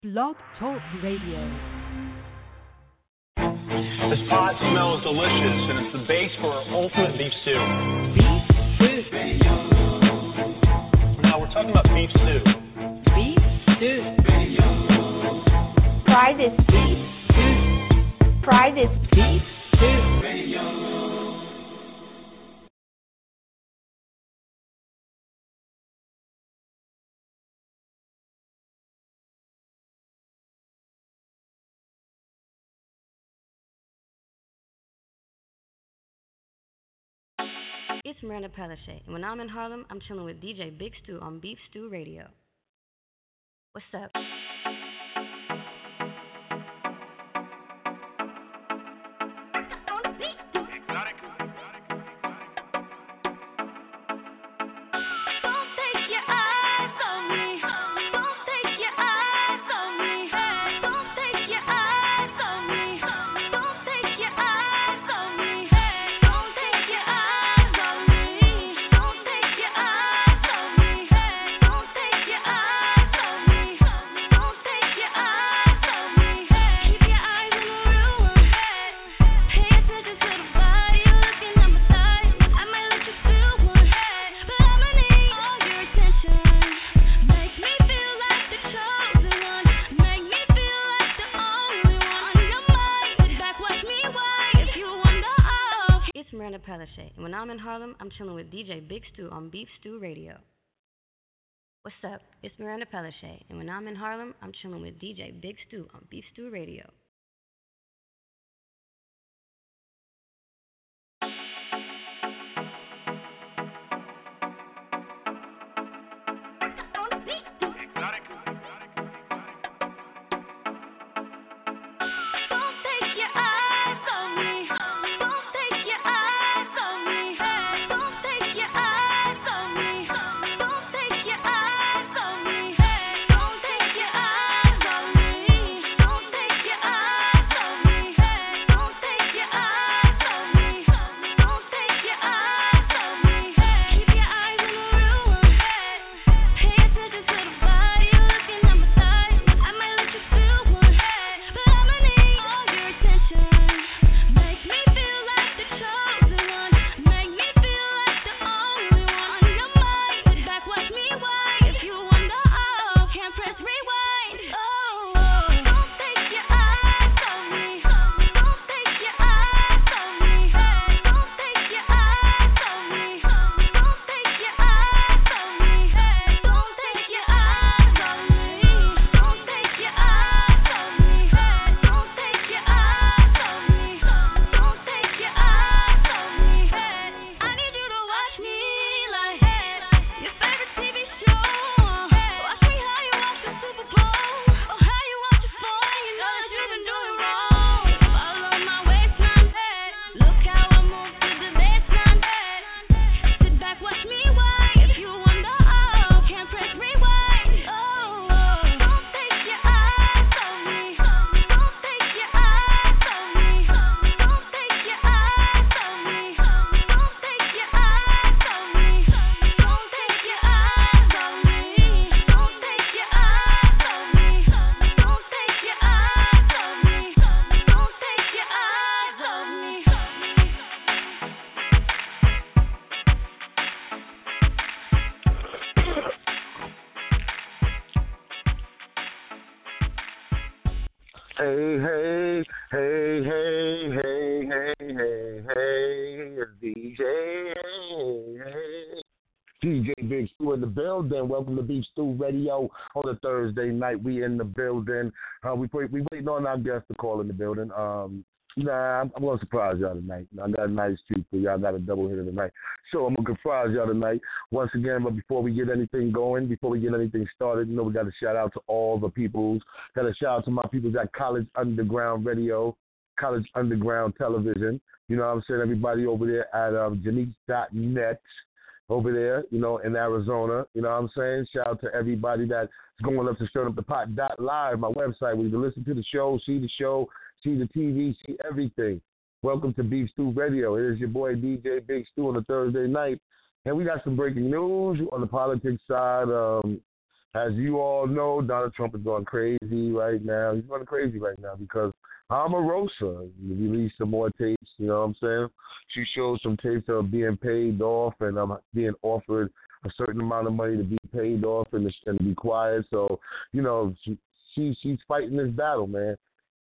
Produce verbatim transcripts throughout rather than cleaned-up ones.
Blog Talk Radio. This pot smells delicious, and it's the base for our ultimate beef stew. Beef stew. Now we're talking about beef stew. Beef stew. Try this beef stew. Try this beef stew. It's Miranda Palaszczuk, and when I'm in Harlem, I'm chilling with D J Big Stu on Beef Stew Radio. What's up? And when I'm in Harlem, I'm chilling with D J Big Stu on Beef Stew Radio. What's up? It's Miranda Palaszczuk, and when I'm in Harlem, I'm chilling with D J Big Stu on Beef Stew Radio. Hey, hey, hey, hey, hey, hey, hey, hey, it's D J, hey, hey. D J Big Stu in the building. Welcome to Beef Stew Radio on a Thursday night. We in the building. Uh, we we waiting on our guests to call in the building. Um, nah, I'm, I'm gonna surprise y'all tonight. I got a nice treat for y'all. I got a double hitter tonight, so I'm gonna surprise y'all tonight once again. But before we get anything going, before we get anything started, you know we got to shout out to all the peoples. Got to shout out to my peoples at College Underground Radio, College Underground Television. You know what I'm saying? Everybody over there at um, Janice dot net. Over there, you know, in Arizona, you know what I'm saying? Shout out to everybody that's going up to Stirring Up the Pot dot live, my website, where you can listen to the show, see the show, see the T V, see everything. Welcome to Beef Stew Radio. It is your boy D J Big Stu on a Thursday night. And we got some breaking news on the politics side. Um, as you all know, Donald Trump is going crazy right now. He's going crazy right now because Omarosa released some more tapes, you know what I'm saying? She showed some tapes that are being paid off and I'm um, being offered a certain amount of money to be paid off and, and to be quiet. So, you know, she, she she's fighting this battle, man.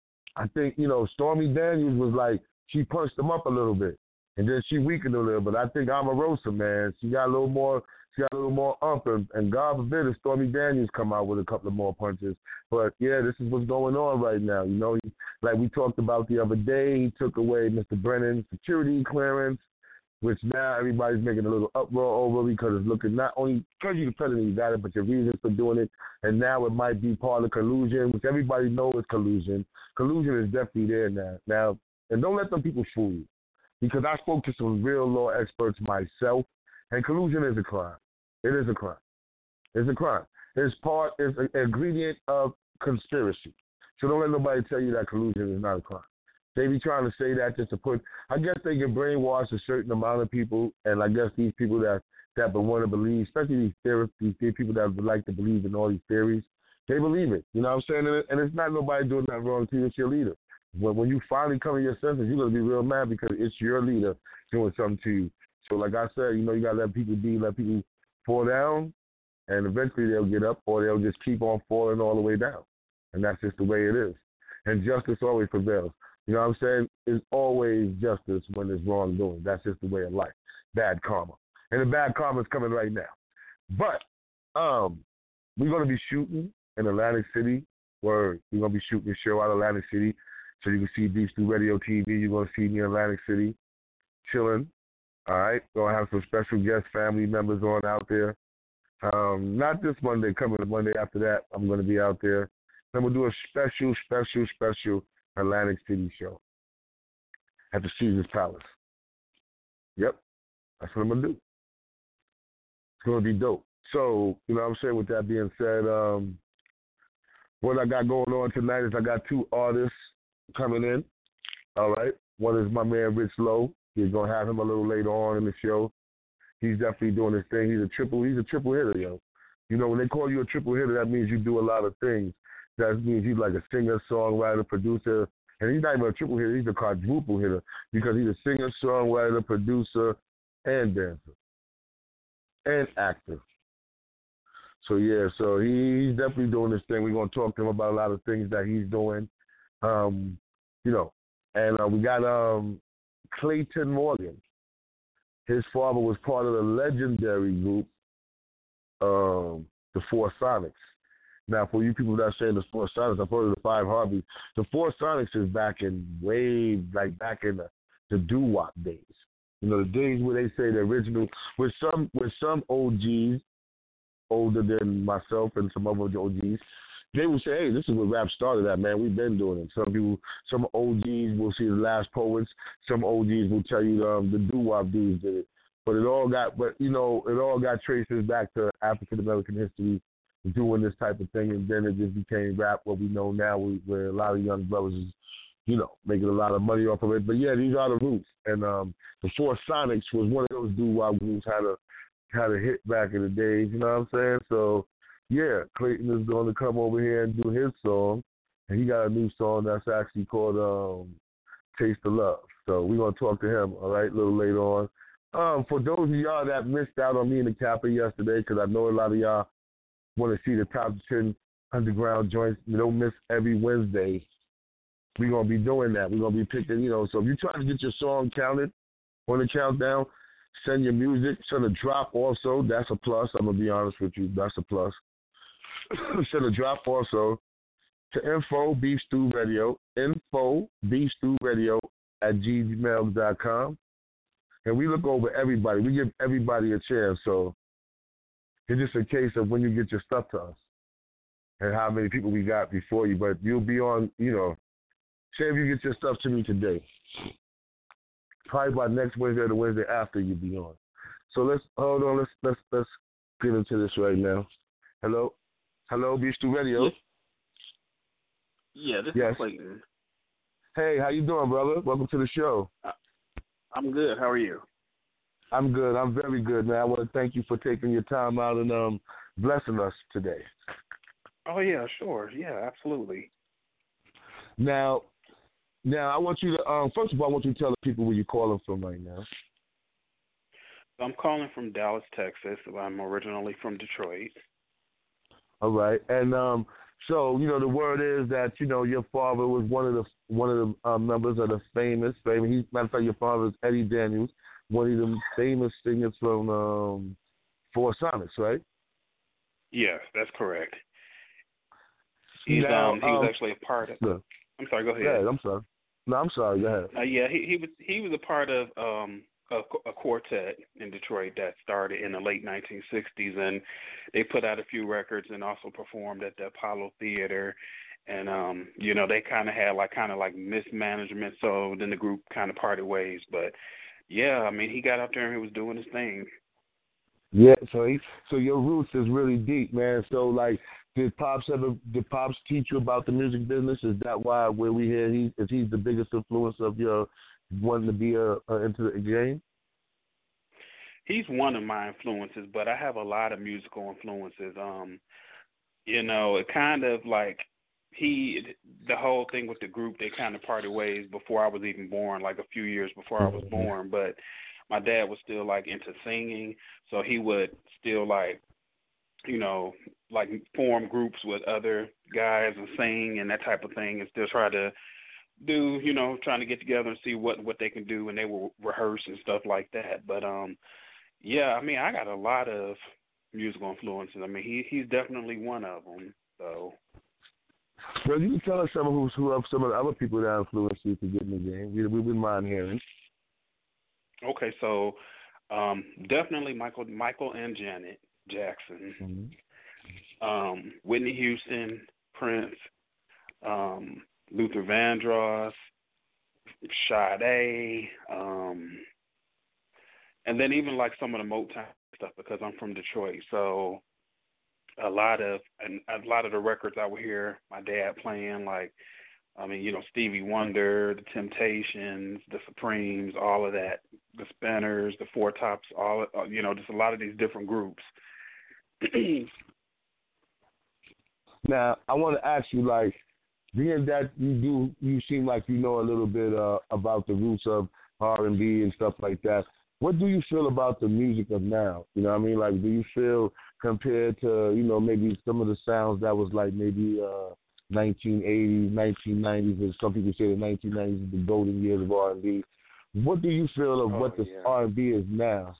I think, you know, Stormy Daniels was like, she punched him up a little bit. And then she weakened a little, but I think Omarosa, man, she got a little more, she got a little more ump, and, and God forbid if Stormy Daniels come out with a couple of more punches. But yeah, this is what's going on right now. You know, he, like we talked about the other day, he took away Mister Brennan's security clearance, which now everybody's making a little uproar over because it's looking not only because you're the president, you got it, but your reasons for doing it, and now it might be part of collusion, which everybody knows is collusion. Collusion is definitely there now. Now, and don't let them people fool you. Because I spoke to some real law experts myself, and collusion is a crime. It is a crime. It's a crime. It's part, it's an ingredient of conspiracy. So don't let nobody tell you that collusion is not a crime. They be trying to say that just to put, I guess they can brainwash a certain amount of people, and I guess these people that, that would want to believe, especially these theorists, these people that would like to believe in all these theories, they believe it. You know what I'm saying? And it's not nobody doing that wrong to you, it's your leader. When when you finally come to your senses, you're going to be real mad because it's your leader doing something to you. So like I said, you know, you got to let people be, let people fall down, and eventually they'll get up or they'll just keep on falling all the way down. And that's just the way it is. And justice always prevails. You know what I'm saying? It's always justice when there's wrongdoing. That's just the way of life. Bad karma. And the bad karma is coming right now. But um, we're going to be shooting in Atlantic City. Where we're going to be shooting a show out of Atlantic City. So you can see Beef Stew Radio T V. You're going to see me in Atlantic City chilling. All right? Going to have some special guest family members on out there. Um, not this Monday, coming the Monday after that, I'm going to be out there. Then we'll do a special, special, special Atlantic City show at the Caesars Palace. Yep. That's what I'm going to do. It's going to be dope. So, you know what I'm saying? With that being said, um, what I got going on tonight is I got two artists coming in, all right? One is my man Rich Lowe. He's gonna have him a little later on in the show. He's definitely doing his thing. He's a triple. He's a triple hitter, yo. You know, when they call you a triple hitter, that means you do a lot of things. That means he's like a singer, songwriter, producer, and he's not even a triple hitter. He's a quadruple hitter because he's a singer, songwriter, producer, and dancer, and actor. So yeah, so he, he's definitely doing this thing. We're gonna talk to him about a lot of things that he's doing. Um, you know, and uh, we got um, Clayton Morgan. His father was part of the legendary group, um, the Four Sonics. Now, for you people that are saying the Four Sonics, I've heard of the Five Heartbeats. The Four Sonics is back in way, like back in the, the doo-wop days. You know, the days where they say the original, with some with some O Gs, older than myself and some other O Gs, they will say, hey, this is where rap started at, man. We've been doing it. Some people, some O Gs will see the Last Poets. Some O Gs will tell you um, the doo-wop dudes did it. But it all got, but you know, it all got traces back to African American history, doing this type of thing, and then it just became rap. What we know now, where a lot of young brothers is, you know, making a lot of money off of it. But yeah, these are the roots. And um, the Four Sonics was one of those doo-wop groups had a had a hit back in the days. You know what I'm saying? So. Yeah, Clayton is going to come over here and do his song, and he got a new song that's actually called um, Taste of Love. So we're going to talk to him, all right, a little later on. Um, for those of y'all that missed out on me and the Kappa yesterday, because I know a lot of y'all want to see the top ten underground joints, you don't miss every Wednesday. We're going to be doing that. We're going to be picking, you know, so if you're trying to get your song counted on the countdown, send your music, send a drop also. That's a plus. I'm going to be honest with you. That's a plus. Send a drop also to info beef stew radio, info beef stew radio at gmail dot com. And we look over everybody. We give everybody a chance. So it's just a case of when you get your stuff to us and how many people we got before you. But you'll be on, you know, say if you get your stuff to me today, probably by next Wednesday or the Wednesday after you'll be on. So let's, hold on, let's, let's, let's get into this right now. Hello? Hello, Beef Stew Radio. Yes. Yeah, this yes. is Clayton. Hey, how you doing, brother? Welcome to the show. I'm good. How are you? I'm good. I'm very good, man. I want to thank you for taking your time out and um, blessing us today. Oh yeah, sure, yeah, absolutely. Now, now I want you to um, first of all, I want you to tell the people where you're calling from right now. I'm calling from Dallas, Texas. I'm originally from Detroit. All right, and um, so you know the word is that you know your father was one of the one of the uh, members of the famous, famous. He, matter of fact, your father is Eddie Daniels, one of the famous singers from um, Four Sonics, right? Yes, that's correct. He's now, um he was um, actually a part of. Look, I'm sorry. Go ahead. go ahead. I'm sorry. No, I'm sorry. Go ahead. Uh, yeah, he he was he was a part of um a, a quartet in Detroit that started in the late nineteen sixties, and they put out a few records and also performed at the Apollo Theater. And um, you know, they kind of had like kind of like mismanagement, so then the group kind of parted ways. But yeah, I mean, he got out there and he was doing his thing. Yeah, so he, so your roots is really deep, man. So like, did Pops ever did Pops teach you about the music business? Is that why where we hear he is he's the biggest influence of your wanting to be a, a into the game? He's one of my influences, but I have a lot of musical influences. Um, you know, it kind of like he the whole thing with the group, they kind of parted ways before I was even born, like a few years before I was born. But my dad was still like into singing, so he would still like, you know, like form groups with other guys and sing and that type of thing, and still try to do, you know, trying to get together and see what what they can do, and they will rehearse and stuff like that. But um, yeah, I mean, I got a lot of musical influences. I mean, he he's definitely one of them. So. Well, you can tell us some of who's who of some of the other people that influenced you to get in the game. We we wouldn't mind hearing. Okay, so um, definitely Michael, Michael and Janet Jackson, Mm-hmm. um, Whitney Houston, Prince, um, Luther Vandross, Sade, um, and then even like some of the Motown stuff, because I'm from Detroit, so a lot of and a lot of the records I would hear my dad playing, like, I mean, you know, Stevie Wonder, the Temptations, the Supremes, all of that, the Spinners, the Four Tops, all of, you know, just a lot of these different groups. Now, I want to ask you, like, being that you do, you seem like you know a little bit uh, about the roots of R and B and stuff like that. What do you feel about the music of now? You know what I mean? Like, do you feel compared to, you know, maybe some of the sounds that was like maybe uh, nineteen eighties, nineteen nineties, and some people say the nineteen nineties is the golden years of R and B. What do you feel of oh, what the yeah. R and B is now?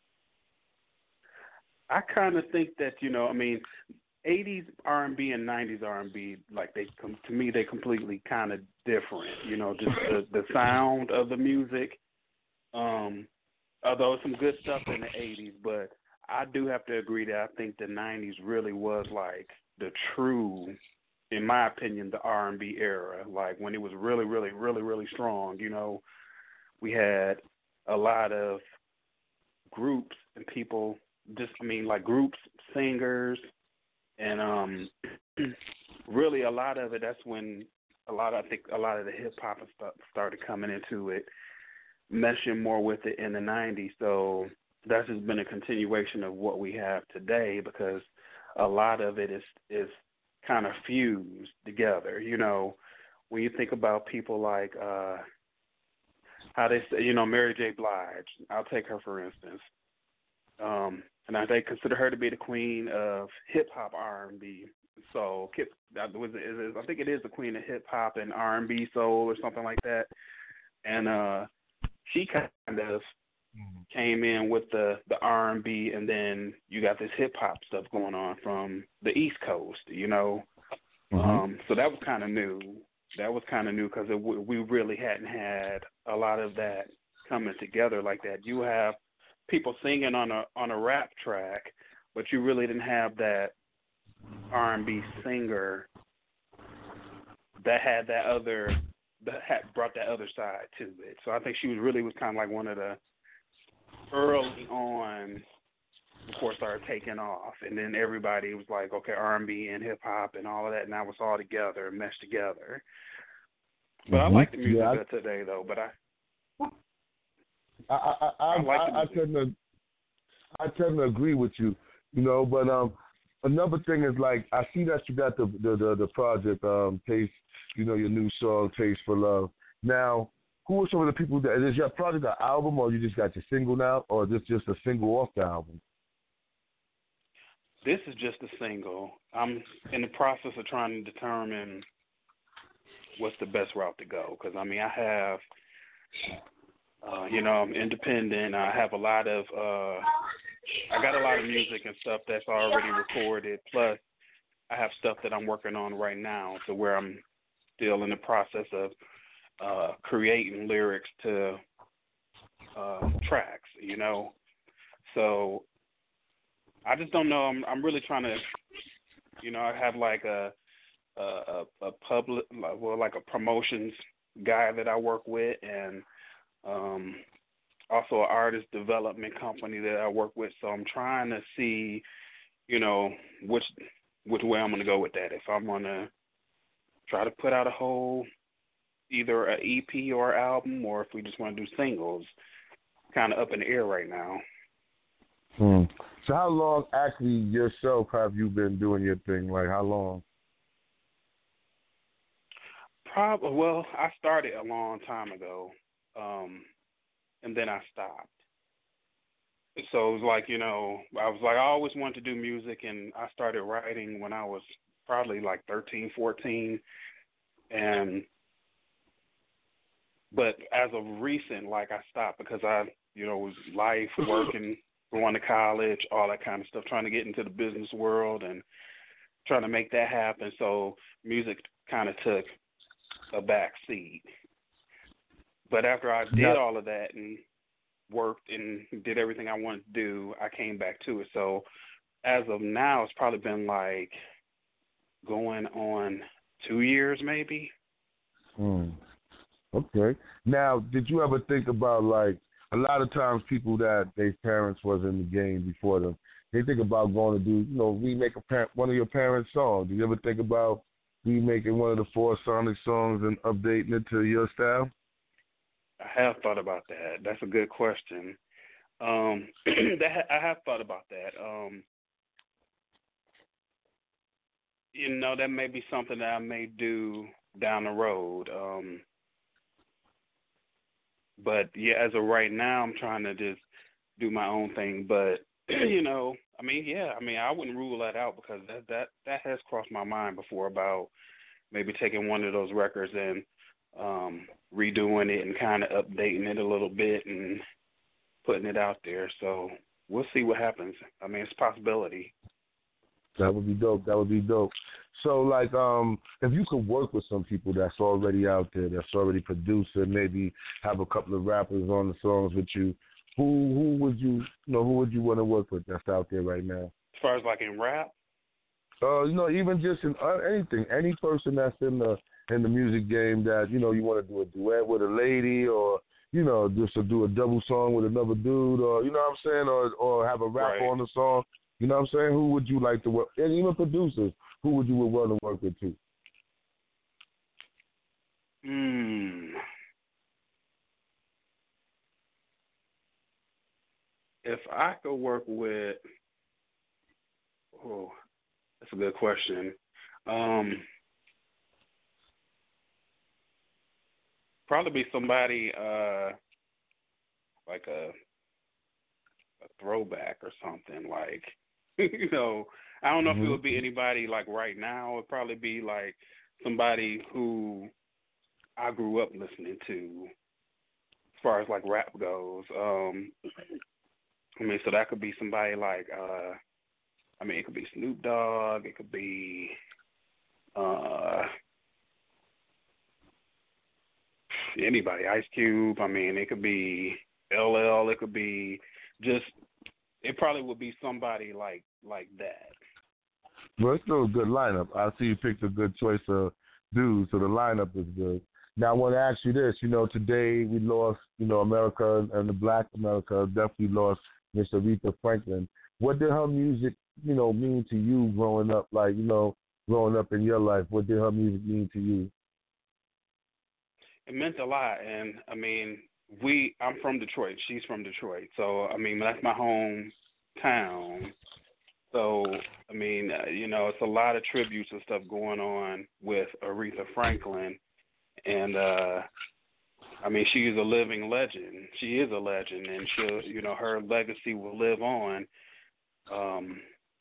I kind of think that, you know, I mean, eighties R and B and nineties R and B, like, they, to me, they completely kind of different, you know, just the, the sound of the music. Um, although some good stuff in the eighties, but I do have to agree that I think the nineties really was like the true, in my opinion, the R and B era, like when it was really, really, really, really strong. You know, we had a lot of groups and people, just, I mean, like groups, singers, and um, really a lot of it, that's when a lot of, I think a lot of the hip-hop and stuff started coming into it, meshing more with it in the nineties. So that's just been a continuation of what we have today, because a lot of it is is kind of fused together. You know, when you think about people like uh, how they say, you know, Mary J. Blige, I'll take her for instance. Um, and I, they consider her to be the queen of hip hop R and B. So was it, I think it is the queen of hip hop and R and B soul or something like that. And uh, she kind of came in with the, the R and B, and then you got this hip-hop stuff going on from the East Coast, you know. Mm-hmm. Um, so that was kind of new. That was kind of new because we really hadn't had a lot of that coming together like that. You have people singing on a on a rap track, but you really didn't have that R and B singer that had that other that had brought that other side to it. So I think she was really was kind of like one of the early on before it started taking off, and then everybody was like, okay, R and B and hip hop and all of that. Now it's all together, meshed together. But mm-hmm. I like the music yeah, I, of today, though. But I, I, I, I, I, like I, I tend to, I tend to agree with you, you know. But um, another thing is like I see that you got the the the, the project um Taste, you know, your new song Taste for Love. Now, who are some of the people that is your project an album, or you just got your single now, or is this just a single off the album? This is just a single. I'm in the process of trying to determine what's the best route to go, because I mean I have, uh, you know, I'm independent. I have a lot of, uh, I got a lot of music and stuff that's already recorded. Plus, I have stuff that I'm working on right now, to where I'm still in the process of uh, creating lyrics to uh, tracks. You know, so I just don't know. I'm I'm really trying to, you know, I have like a a, a public, well, like a promotions guy that I work with, and um, also an artist development company that I work with. So I'm trying to see, you know, which which way I'm going to go with that. If I'm going to try to put out a whole, either an E P or album, or if we just want to do singles, kind of up in the air right now. Hmm. So how long actually yourself have you been doing your thing? Like how long? Probably, well, I started a long time ago, um, and then I stopped. So it was like, you know, I was like, I always wanted to do music, and I started writing when I was probably like thirteen, fourteen, and but as of recent, like I stopped because I, you know, was life, working, going to college, all that kind of stuff, trying to get into the business world and trying to make that happen. So music kind of took a back seat. But after I did all of that and worked and did everything I wanted to do, I came back to it. So as of now, it's probably been like going on two years maybe. Hmm. Okay. Now, did you ever think about, like, a lot of times people that their parents was in the game before them, they think about going to do, you know, remake a parent, one of your parents' songs. Did you ever think about remaking one of the Four Sonic songs and updating it to your style? I have thought about that. That's a good question. Um, that I have thought about that. Um, you know, that may be something that I may do down the road. Um, but yeah, as of right now, I'm trying to just do my own thing. But you know, I mean, yeah, I mean, I wouldn't rule that out, because that that that has crossed my mind before about maybe taking one of those records and um, redoing it and kind of updating it a little bit and putting it out there. So we'll see what happens. I mean, it's a possibility. That would be dope. That would be dope. So, like, um, if you could work with some people that's already out there, that's already produced, and maybe have a couple of rappers on the songs with you, who who would you, you know, who would you want to work with that's out there right now? As far as like in rap? Uh, you know, even just in uh, anything, any person that's in the in the music game that, you know, you want to do a duet with a lady, or, you know, just to do a double song with another dude, or, you know what I'm saying, or or have a rapper Right. on the song. You know what I'm saying? Who would you like to work? And even producers, who would you want to work with too? Hmm. If I could work with, oh, that's a good question. Um, probably be somebody uh, like a a throwback or something, like, you know, I don't know Mm-hmm. if it would be anybody like right now. It would probably be like somebody who I grew up listening to, as far as like rap goes. Um, I mean, so that could be somebody like, uh, I mean, it could be Snoop Dogg. It could be, uh, anybody, Ice Cube. I mean, it could be L L. It could be just, it probably would be somebody like like that. Well, it's still a good lineup. I see you picked a good choice of dudes, so the lineup is good. Now, I want to ask you this. You know, today we lost, you know, America, and the Black America definitely lost Miss Aretha Franklin. What did her music, you know, mean to you growing up? Like, you know, growing up in your life, what did her music mean to you? It meant a lot, and I mean, we. I'm from Detroit. She's from Detroit, so I mean, that's my hometown. So, I mean, uh, you know, it's a lot of tributes and stuff going on with Aretha Franklin. And, uh, I mean, she is a living legend. She is a legend, and she'll, you know, her legacy will live on. Um,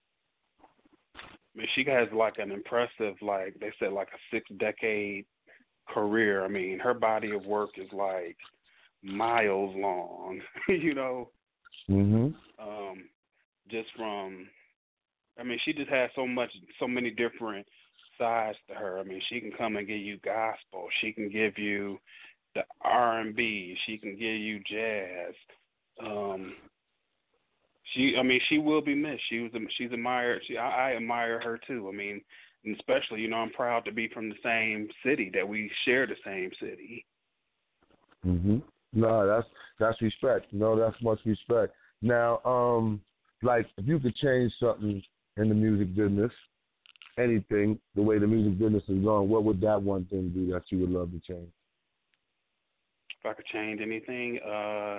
I mean, she has like an impressive, like they said, like a six-decade career. I mean, her body of work is like miles long, you know. Mhm. Um, just from, I mean, she just has so much, so many different sides to her. I mean, she can come and give you gospel. She can give you the R and B. She can give you jazz. Um, she, I mean, she will be missed. She was, she's admired. She, I, I admire her too. I mean, and especially, you know, I'm proud to be from the same city, that we share the same city. Mhm. No, that's that's respect. No, that's much respect. Now, um, like if you could change something in the music business, anything, the way the music business is going, what would that one thing be that you would love to change? If I could change anything, uh,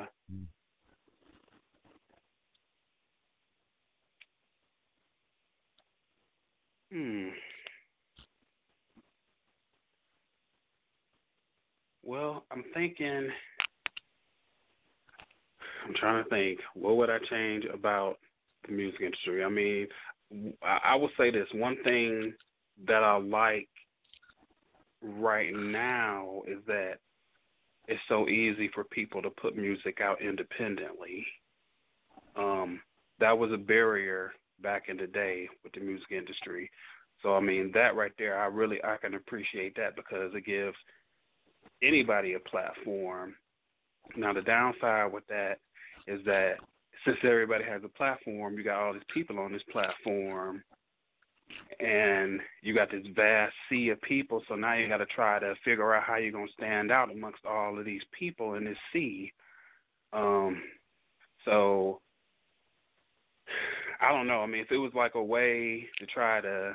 hmm. Well, I'm thinking, I'm trying to think, what would I change about the music industry? I mean, I, I will say this, one thing that I like right now is that it's so easy for people to put music out independently. Um, that was a barrier back in the day with the music industry. So, I mean, that right there, I really, I can appreciate that because it gives anybody a platform. Now, the downside with that is that since everybody has a platform, you got all these people on this platform, and you got this vast sea of people, so now you got to try to figure out how you're going to stand out amongst all of these people in this sea. Um, so, I don't know. I mean, if it was like a way to try to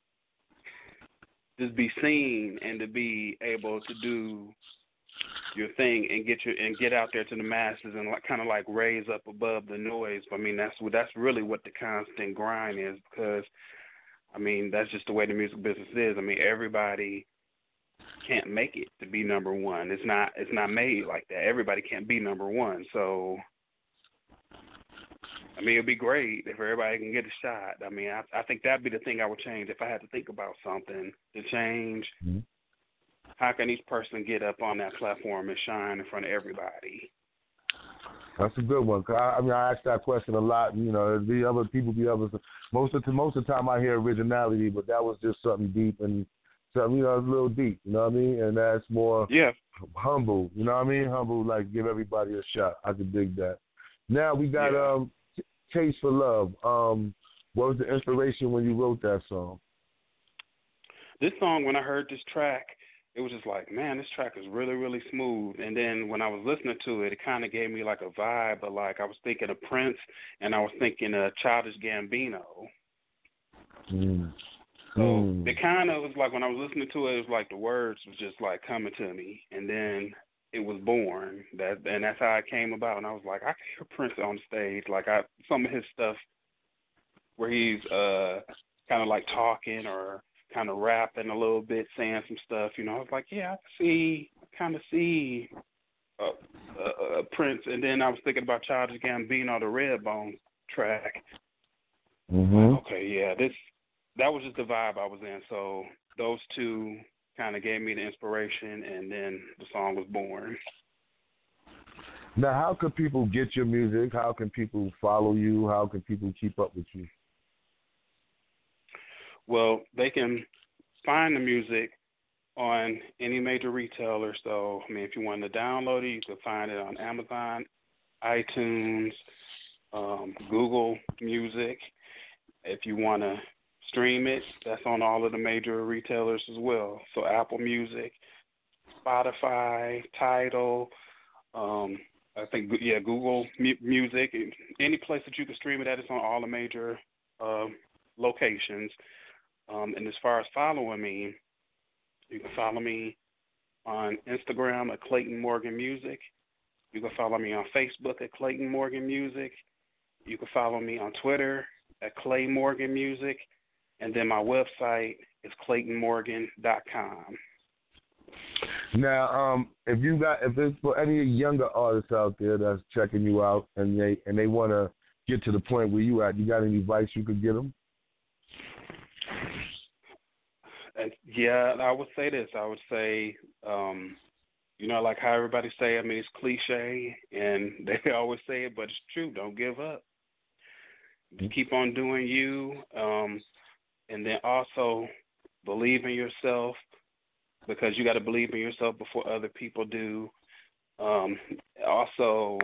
just be seen and to be able to do your thing and get your and get out there to the masses and like kind of like raise up above the noise. I mean, that's what that's really what the constant grind is, because I mean, that's just the way the music business is. I mean, everybody can't make it to be number one. It's not it's not made like that. Everybody can't be number one. So, I mean, it'd be great if everybody can get a shot. I mean, I, I think that'd be the thing I would change if I had to think about something to change. Mm-hmm. How can each person get up on that platform and shine in front of everybody? That's a good one. Cause I, I mean, I ask that question a lot. You know, the other people be able to. Most of the most of the time, I hear originality, but that was just something deep and something, you know, a little deep. You know what I mean? And that's more yeah. humble. You know what I mean? Humble, like give everybody a shot. I could dig that. Now we got yeah. um, Taste for Love. Um, what was the inspiration when you wrote that song? This song, when I heard this track, it was just like, man, this track is really, really smooth. And then when I was listening to it, it kind of gave me like a vibe, but like I was thinking of Prince and I was thinking of Childish Gambino. Mm. So mm. it kind of was like when I was listening to it, it was like the words was just like coming to me. And then it was born. That and that's how it came about. And I was like, I can hear Prince on stage. Like I some of his stuff where he's uh, kind of like talking or kind of rapping a little bit, saying some stuff, you know. I was like, yeah, I see, I kind of see uh, uh, uh, Prince. And then I was thinking about Childish Gambino, the Redbone track. Mm-hmm. Okay, yeah, this that was just the vibe I was in. So those two kind of gave me the inspiration, and then the song was born. Now, how can people get your music? How can people follow you? How can people keep up with you? Well, they can find the music on any major retailer. So, I mean, if you want to download it, you can find it on Amazon, iTunes, um, Google Music. If you want to stream it, that's on all of the major retailers as well. So, Apple Music, Spotify, Tidal, um, I think, yeah, Google M- Music, any place that you can stream it at, it's on all the major uh, locations. Um, and as far as following me, you can follow me on Instagram at Clayton Morgan Music. You can follow me on Facebook at Clayton Morgan Music. You can follow me on Twitter at Clay Morgan Music, and then my website is clayton morgan dot com. Now, um, if you got, if it's for any younger artists out there that's checking you out and they and they want to get to the point where you at, you got any advice you could give them? Uh, yeah, I would say this. I would say, um, you know, like how everybody say, I mean, it's cliche, and they always say it, but it's true. Don't give up. Keep on doing you, um, and then also believe in yourself, because you got to believe in yourself before other people do. Um, also,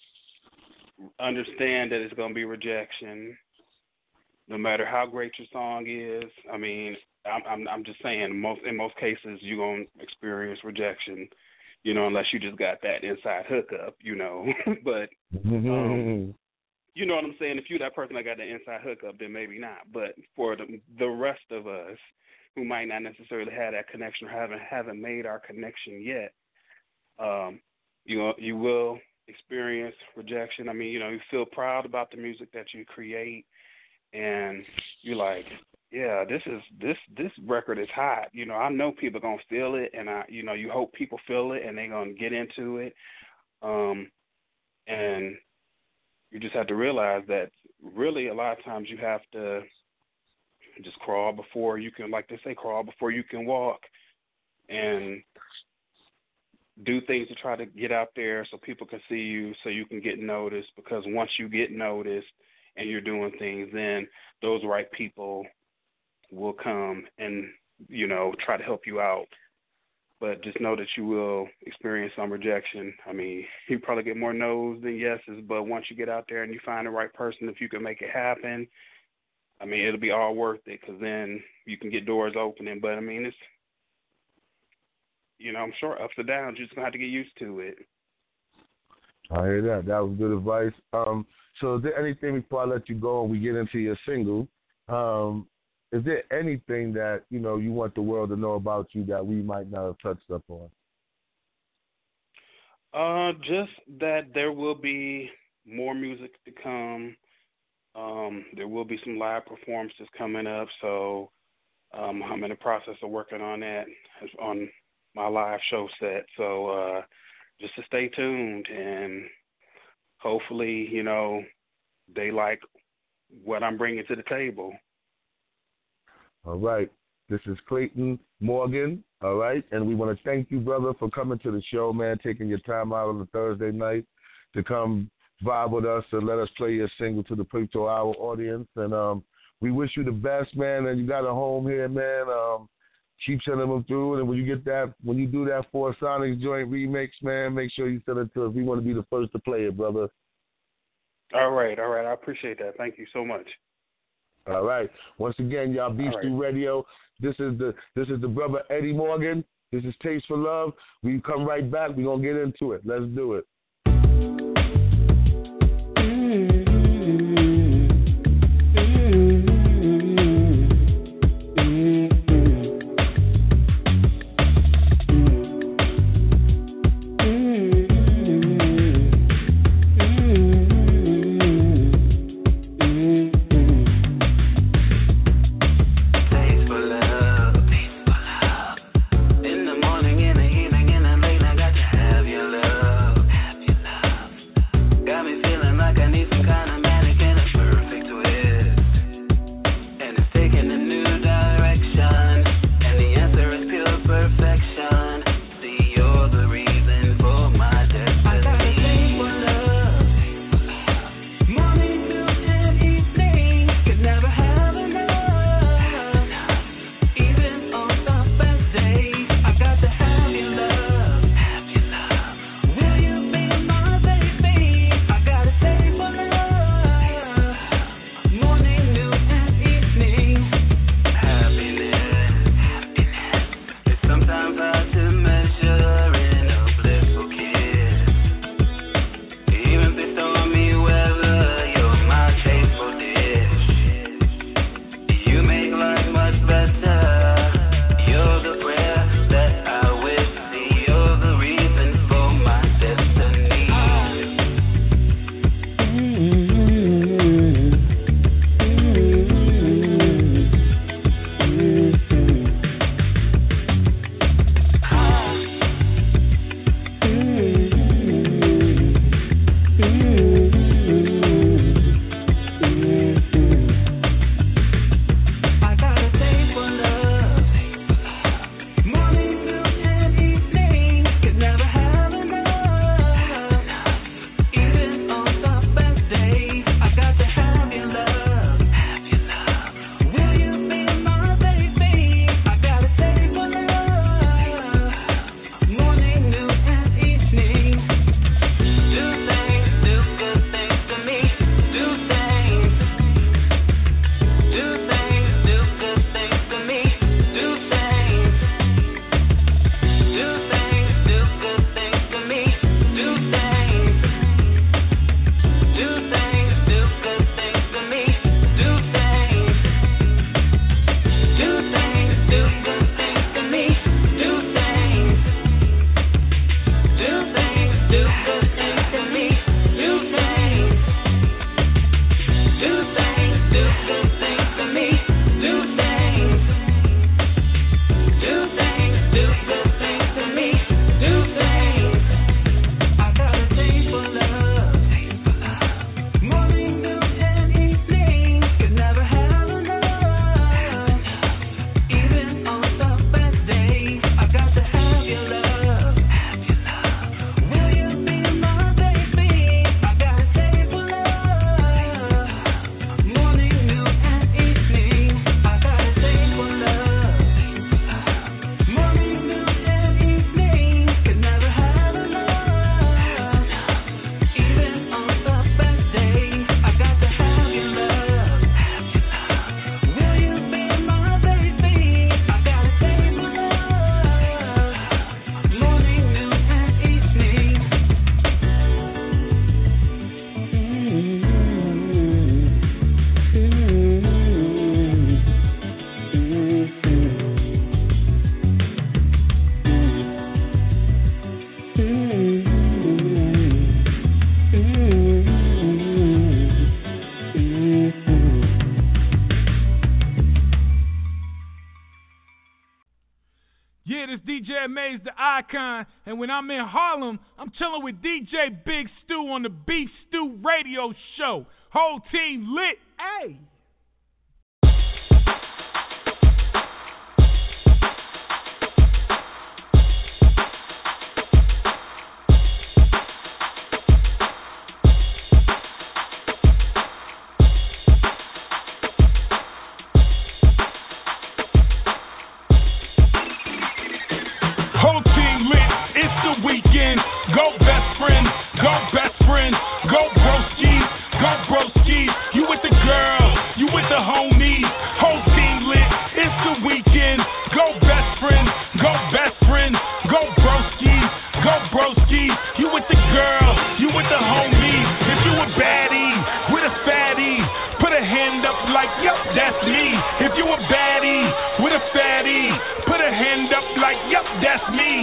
understand that it's going to be rejection, no matter how great your song is. I mean, I'm, I'm, I'm just saying, most in most cases, you're going to experience rejection, you know, unless you just got that inside hookup, you know. But, um, you know what I'm saying? If you're that person that got the inside hookup, then maybe not. But for the, the rest of us who might not necessarily have that connection or haven't haven't made our connection yet, um, you know, you will experience rejection. I mean, you know, you feel proud about the music that you create, and you're like, yeah, this is this this record is hot. You know, I know people are gonna feel it, and I, you know, you hope people feel it and they're gonna get into it, um, and you just have to realize that really a lot of times you have to just crawl before you can, like they say, crawl before you can walk, and do things to try to get out there so people can see you, so you can get noticed, because once you get noticed and you're doing things, then those right people will come and, you know, try to help you out. But just know that you will experience some rejection. I mean, you probably get more no's than yeses, but once you get out there and you find the right person, if you can make it happen, I mean, it'll be all worth it, because then you can get doors opening. But, I mean, it's, you know, I'm sure ups and downs, you're just going to have to get used to it. I hear that. That was good advice. Um, so is there anything, before I let you go and we get into your single, um, is there anything that, you know, you want the world to know about you that we might not have touched up on? Uh, just that there will be more music to come. Um, there will be some live performances coming up, so um, I'm in the process of working on that on my live show set. So uh, just to stay tuned, and hopefully, you know, they like what I'm bringing to the table. All right. This is Clayton Morgan, all right? And we want to thank you, brother, for coming to the show, man, taking your time out on a Thursday night to come vibe with us and let us play your single to the Picto Hour audience. And um, we wish you the best, man, and you got a home here, man. Um, keep sending them through, and when you get that, when you do that Four Sonics joint remix, man, make sure you send it to us. We want to be the first to play it, brother. All right, all right. I appreciate that. Thank you so much. All right. Once again, y'all, Beef right. Stew Radio. This is the this is the brother Eddie Morgan. This is Taste for Love. We come right back. We're gonna get into it. Let's do it. In the morning, in the evening, in the late, I got to have your love. J Amaze the Icon, and when I'm in Harlem, I'm chilling with D J Big Stu on the Beef Stew Radio Show. Whole team lit, hey! Go best friend, go best friend, go broskies, go broskies. You with the girl, you with the homies, whole team lit. It's the weekend. Go best friend, go best friend, go broskies, go broskies. You with the girl, you with the homies. If you a baddie with a fatty, put a hand up like yup, that's me. If you a baddie with a fatty, put a hand up like yup, that's me.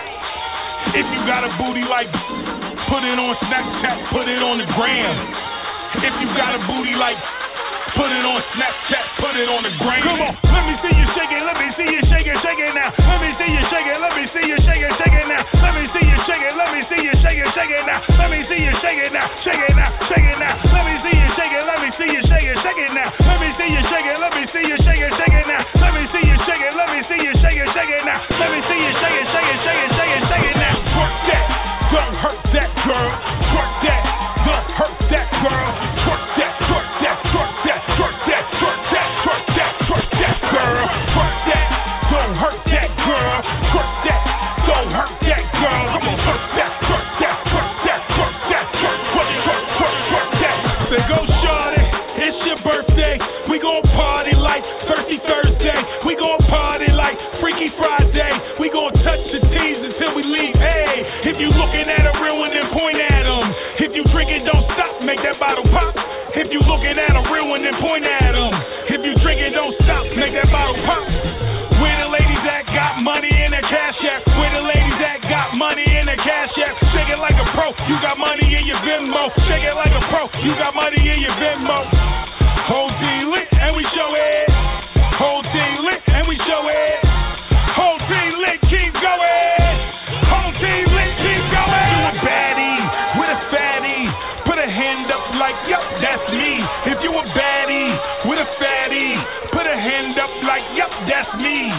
If you got a booty like, put it on Snapchat, put it on the gram. If you got a booty like, put it on Snapchat, put it on the gram. Come on, let me see you shake it, let me see you shake it, shake it now. Let me see you shake it, let me see you shake it, shake it now. Let me see you shake it, let me see you shake it, shake it now. Let me see you shake it now, shake it now, shake it now. Let me see you shake it, let me see you shake it, shake it now. Let me see you shake it, let me see you shake it, shake it now. Let me see you shake it, let me see you shake it, shake it now. Let me see you shake it, shake it, shake it, shake it, shake it now. Twerk that, don't hurt that girl. Twerk that, don't hurt that girl. Twerk that, twerk that, twerk that, twerk that, twerk that, twerk that, twerk that girl. Twerk that, don't hurt that girl. Twerk that, don't hurt that girl. Come on, twerk that, twerk that, twerk that, twerk that, twerk, twerk, twerk, twerk, twerk that. Say go shorty, it's your birthday. We gon' party like Thirsty Thursday. We gon' party like Freaky Friday. We gon' touch the T's until we leave. Hey, if you looking at a real one, then point at them. If you drinking, don't stop, make that bottle pop. If you looking at a real one, then point at them. If you drinking, don't stop, make that bottle pop. Where the ladies that got money in their cash app? Where the ladies that got money in their cash app? Shake it like a pro, you got money in your Venmo. Shake it like a pro, you got money in your Venmo. Whole team lit and we show it. Whole team lit and we show it. Whole team lit, keep going. Whole team lit, keep going. You a baddie with a fatty, put a hand up like yup, that's me. If you a baddie with a fatty, put a hand up like yup, that's me.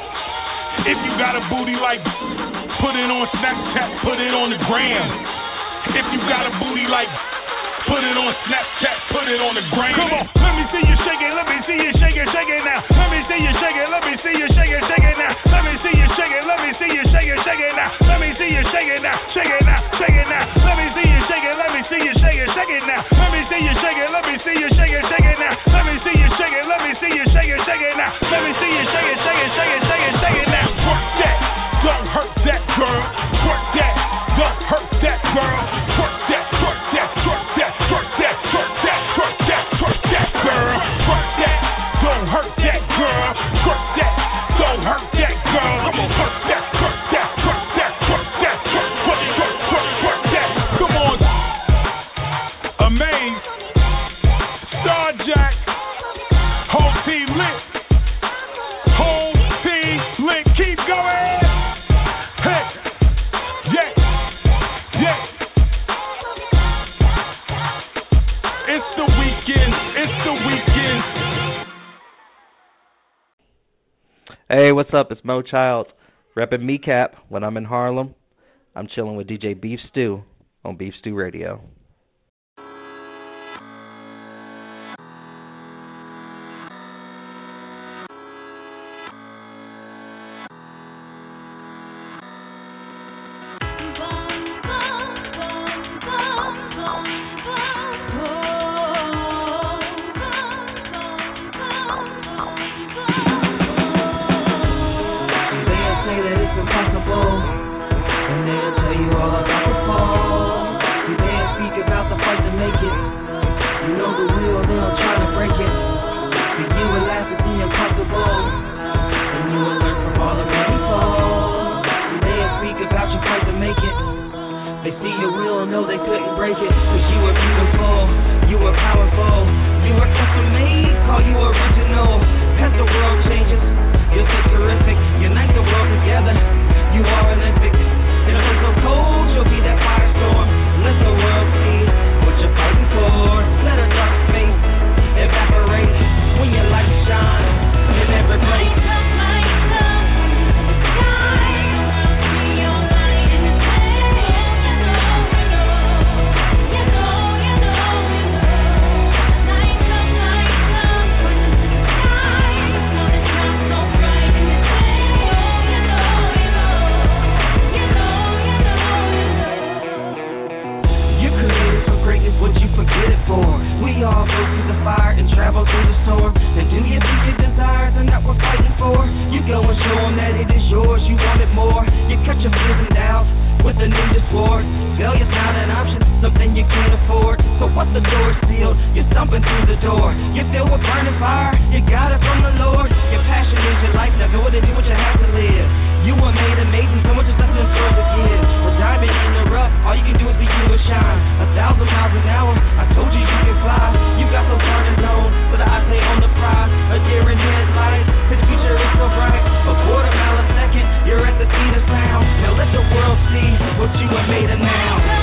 If you got a booty like, put it on Snapchat, put it on the gram. If you got a booty like, put it on Snapchat, put it on the gram. Come on, let me see you shake it, let me see you shake it, shake it now. Let me see you shake it, let me see you shake it, shake it now. Let me see you shake it, let me see you shake it, shake it now. Let me see you shake it now, shake it now, shake it now. Let me see you shake it, let me see you shake it, shake it now. Let me see you shake it, let me see you shake it, shake it now. Let me see you shake it, let me see you shake it, shake it now. Let me see you shake it, shake it, shake it, shake it, shake it now. Twerk that, don't hurt that girl. Twerk that, don't hurt that girl. Twerk that, twerk that, twerk that, twerk that, twerk that, twerk that, twerk that girl. Twerk that, don't hurt that girl. Twerk that, don't hurt that girl. Come on, twerk that, twerk that, twerk that, twerk that, twerk, twerk, twerk, twerk, twerk that. Come on, Amaze, Star Jack, whole team lit, whole team lit. Keep going. Hey, yeah, yeah. It's the weekend. It's the weekend. Hey, what's up? It's Mo Child, repping Me Cap. When I'm in Harlem, I'm chilling with D J Beef Stew on Beef Stew Radio. They see you real, know they couldn't break it. Cause you were beautiful, you were powerful, you were custom made, call you original. As the world changes, you're so terrific, unite the world together. can't afford. So what's the door sealed? You're stumbling through the door. You feel a burning fire, you got it from the Lord. Your passion is your life, now go to do what you have to live. You were made amazing, so much is left in store to give. We're diamond in the rough, all you can do is be you and shine. A thousand miles an hour, I told you you can fly. You got so far to know, but I say on the prize. A deer in headlights, his future is so bright. A quarter mile a second, you're at the speed of sound. Now let the world see what you were made of now.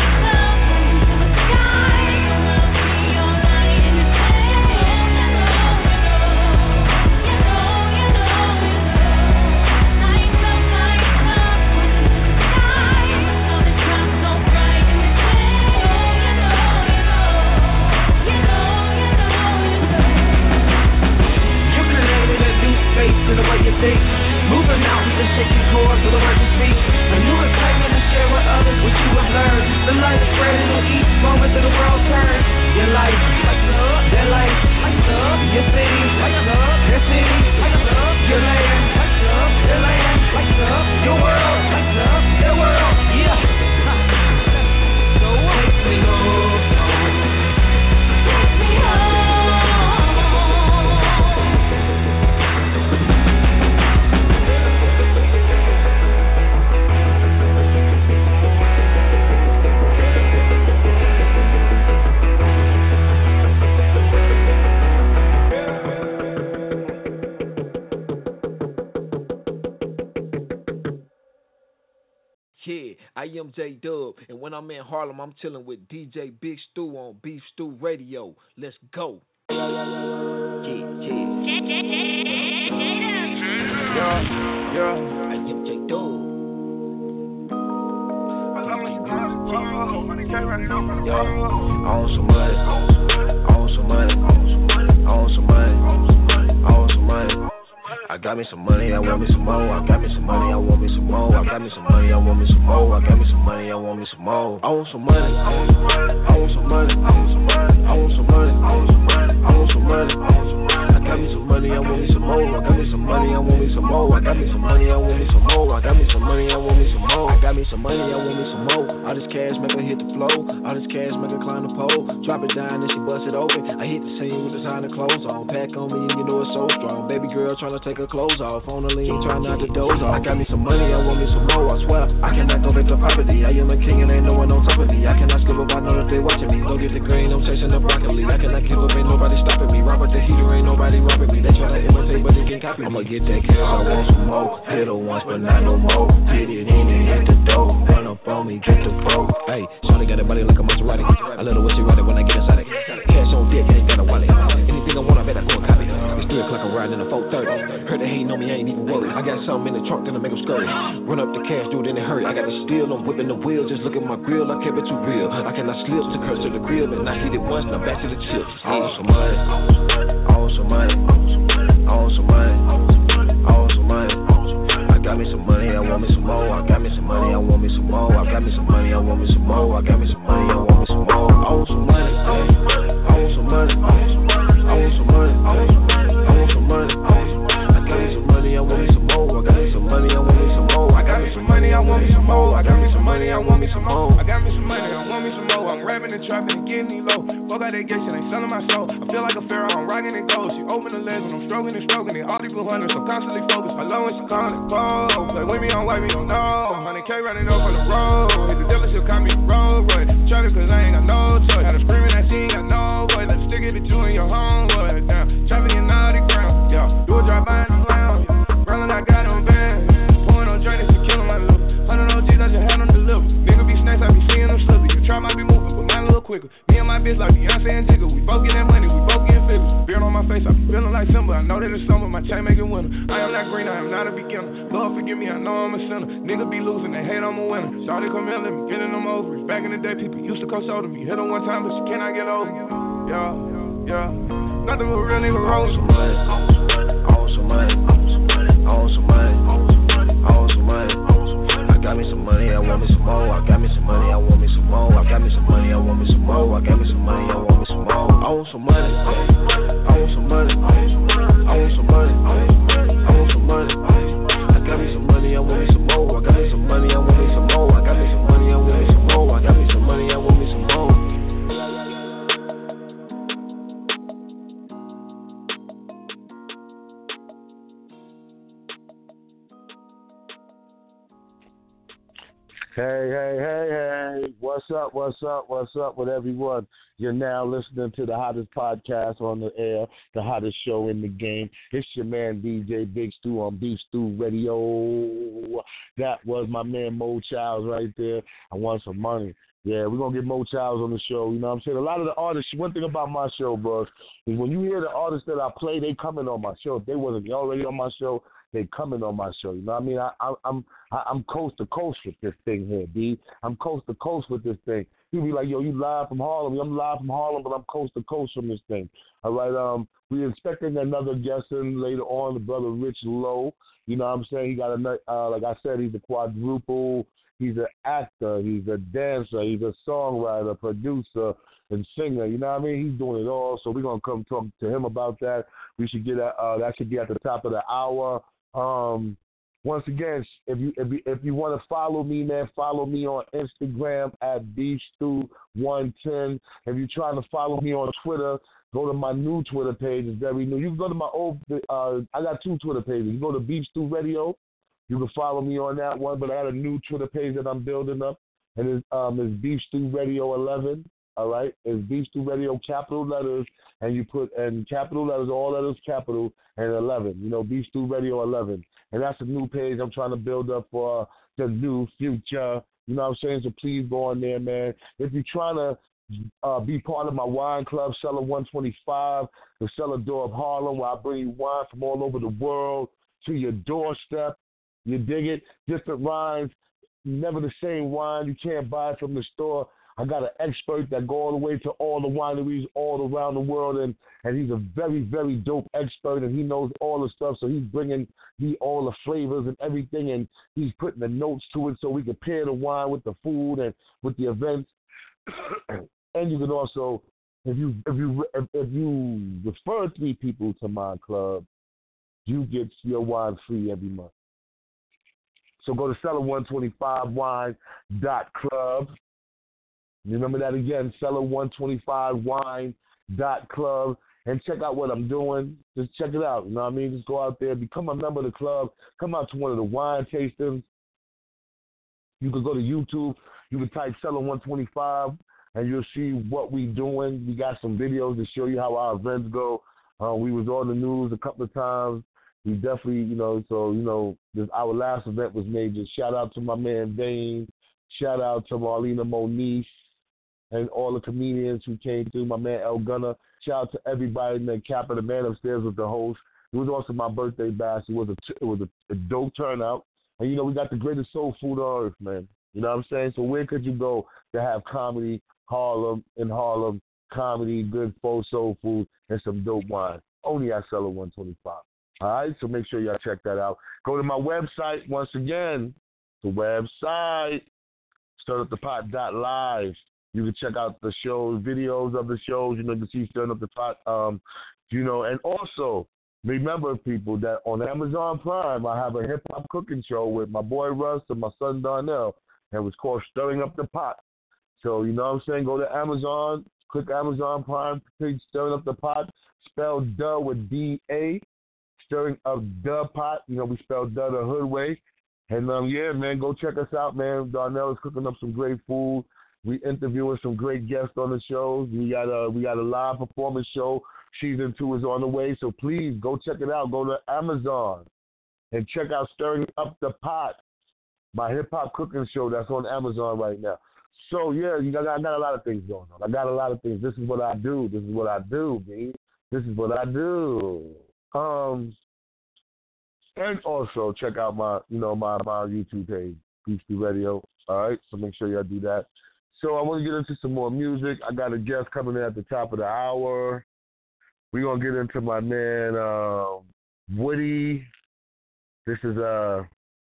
To the way you think, moving out with the shaking cord to the words you speak. A new excitement to share with others what you have learned. The light is spreading in each moment that the world turns. Your life lights up, their life lights up. Your city lights up, their city lights up. Your land lights up, their land lights up. Your world lights up, their world. Yeah. So take me home. Take me home. Yeah, I am J Dub, and when I'm in Harlem, I'm chilling with D J Big Stew on Beef Stew Radio. Let's go. Yeah, yeah. Yeah, yeah. I am J Dub. Yeah, I want some money. I want some money. I want some money. I want some money. I got me some money, I want me some more. I got me some money, I want me some more. I got me some money, I want me some more. I got me some money, I want me some more. I want some money, I want some money, I want some money, I want some money, I want some money, I want some money, I want some money, I want some money. I got me some money, I want me some more. I got me some money, I want me some more. I got me some money, I want me some more. I got me some money, I want me some more. I got me some money, I want me some more. All this cash make her hit the floor. All this cash make her climb the pole. Drop it down and she bust it open. I hit the scene with the sign of clothes on. Pack on me and you know it's so strong. Baby girl trying to take her clothes off. On the lean, trying not to doze off. I got me some money, I want me some more. I swear, I cannot go back to poverty. I am a king and ain't no one on top of me. I cannot skip up, I know that they watching me. Go get the green, I'm chasing the broccoli. I cannot keep up, ain't nobody stopping me. Robert the heater, ain't nobody robbing me. They try to imitate, but they can't copy me. I'ma get that cash, I want some more. Hit her once, but not no more. Hit it in and hit the door. Run up on me, get the pro. Hey, Shawty got that body like a Maserati. I love the way she ride it when I get inside it. Cash on deck, ain't got a wallet. Anything I want, I bet I go and copy. It's three o'clock, I'm riding in a four thirty. Heard they hating on me, I ain't even worried. I got something in the trunk, then I make them scurry. Run up the cash, do it in a hurry. I got the steel, I'm whipping the wheel. Just look at my grill, I kept it too real. I cannot slip to curse to the grill, and I hit it once, now back to the chips. I want some money, I want some money, I want some money, I want some money. I got me some money, I want me some more. I got me some money, I want me some more. I got me some money, I want me some more. I got me some money, I want me some more. I want some money, I want some money, I want some money, I want some money, I want some money. I got me some money, I want me some more. I got me some money, I want me some more. I got me some money, I want me some more. I got me some money, I want me some more. I got me some money, I want me some more. I'm rapping and trapping and getting these low. Fuck out that gate, shit ain't selling my soul. I feel like a pharaoh, I'm rocking and gold. She open the legs when I'm stroking and stroking it. All these blue hunters, I'm constantly focused. I low and she calling it cold. Play with me on white, me don't know. one hundred K running over the road. Hit the dealership, call me the road boy. Try it cause I ain't got no choice. Had her screaming that she ain't got no voice. Let's stick it to you and your homeboy. Down, trapping in all the ground. Yeah, do a drive by in the lounge. Rollin', I got on band. Pouring on drainage to kill my loop. Hundred O Gs, I just had them deliver. Nigga be snakes, I be seeing them slippers. Your trap might be moving, but mine a little quicker. Me and my bitch like Beyonce and Jigga. We both get that money, we both getting figures. Beard on my face, I be feeling like Simba. I know that it's summer, my chain making winter. I am not green, I am not a beginner. Lord forgive me, I know I'm a sinner. Nigga be losing, they hate I'm a winner. Shawty come here, let me get in them overs. Back in the day, people used to come soda me. Hit her one time, but she cannot get over. Yeah, yeah. Nothing but real nigga rolls. I want some money, I want some money, I want some money, I want some money. I got me some money, I want me some more. I got me some money, I want me some more. I got me some money, I want me some more. I got me some money, I want me some more. I want some money, I want some money, I want some money, I want some money. I got me some money, I want me some more. I got me some money, I want me some more. I got me some money, I want me some more. I got me some money, I want me some more. Hey, hey, hey, hey. What's up, what's up, what's up with everyone? You're now listening to the hottest podcast on the air, the hottest show in the game. It's your man, D J Big Stew on Beef Stew Radio. That was my man, Mo Childs, right there. I want some money. Yeah, we're going to get Mo Childs on the show. You know what I'm saying? A lot of the artists, one thing about my show, bro, is when you hear the artists that I play, they coming on my show. If they wasn't already on my show, they coming on my show. You know what I mean? I, I, I'm I, I'm coast to coast with this thing here, B. I'm coast to coast with this thing. He'll be like, yo, you live from Harlem. I'm live from Harlem, but I'm coast to coast from this thing. All right, um, we're expecting another guest in later on, the brother Rich Lowe. You know what I'm saying? He got a, uh, like I said, he's a quadruple. He's an actor. He's a dancer. He's a songwriter, producer, and singer. You know what I mean? He's doing it all. So we're gonna come talk to him about that. We should get at, uh, that should be at the top of the hour. Um, once again, if you if you if you want to follow me, man, follow me on Instagram at Beef Stew one ten. If you're trying to follow me on Twitter, go to my new Twitter page. It's very new. You can go to my old. Uh, I got two Twitter pages. You go to Beef Stew Radio. You can follow me on that one. But I got a new Twitter page that I'm building up, and it's um it's Beef Stew Radio eleven. All right, it's Beef Stew Radio, capital letters, and you put and capital letters, all letters capital, and eleven. You know, Beef Stew Radio eleven, and that's a new page I'm trying to build up for the new future. You know what I'm saying? So please go on there, man. If you're trying to uh, be part of my wine club, Cellar one twenty-five, the Cellar Door of Harlem, where I bring you wine from all over the world to your doorstep. You dig it? Different wines, never the same wine. You can't buy it from the store. I got an expert that go all the way to all the wineries all around the world, and, and he's a very, very dope expert, and he knows all the stuff, so he's bringing me all the flavors and everything, and he's putting the notes to it so we can pair the wine with the food and with the events. And you can also, if you if you if, if you refer three people to my club, you get your wine free every month. So go to Cellar one twenty-five wine dot club. Remember that again, Cellar one twenty-five wine dot club, and check out what I'm doing. Just check it out. You know what I mean? Just go out there, become a member of the club, come out to one of the wine tastings. You can go to YouTube. You can type Cellar one twenty-five, and you'll see what we doing. We got some videos to show you how our events go. Uh, we was on the news a couple of times. We definitely, you know, so, you know, this, our last event was major. Shout out to my man Dane. Shout out to Marlena Moniz and all the comedians who came through, my man El Gunner. Shout out to everybody in the cap of the man upstairs with the host. It was also my birthday bash. It was a it was a, a dope turnout. And, you know, we got the greatest soul food on earth, man. You know what I'm saying? So where could you go to have comedy, Harlem, in Harlem, comedy, good folk soul food, and some dope wine? Only at Cellar one twenty-five. All right? So make sure y'all check that out. Go to my website once again. The website, stir up the pot dot live. You can check out the shows, videos of the shows, you know, to see Stirring Up the Pot. Um, you know, and also remember, people, that on Amazon Prime, I have a hip-hop cooking show with my boy Russ and my son Darnell, and it was called Stirring Up the Pot. So, you know what I'm saying? Go to Amazon, click Amazon Prime, click Stirring Up the Pot, spell duh with D A, Stirring Up the Pot. You know, we spell duh the hood way. And, um, yeah, man, go check us out, man. Darnell is cooking up some great food. We interviewing some great guests on the shows. We got a we got a live performance show. Season two is on the way, so please go check it out. Go to Amazon and check out Stirring Up the Pot, my hip hop cooking show that's on Amazon right now. So yeah, you got I got a lot of things going on. I got a lot of things. This is what I do. This is what I do, man. This is what I do. Um, and also check out my you know my my YouTube page, Beef Stew Radio. All right, so make sure y'all do that. So I want to get into some more music. I got a guest coming in at the top of the hour. We're going to get into my man, uh, Woody. This is uh,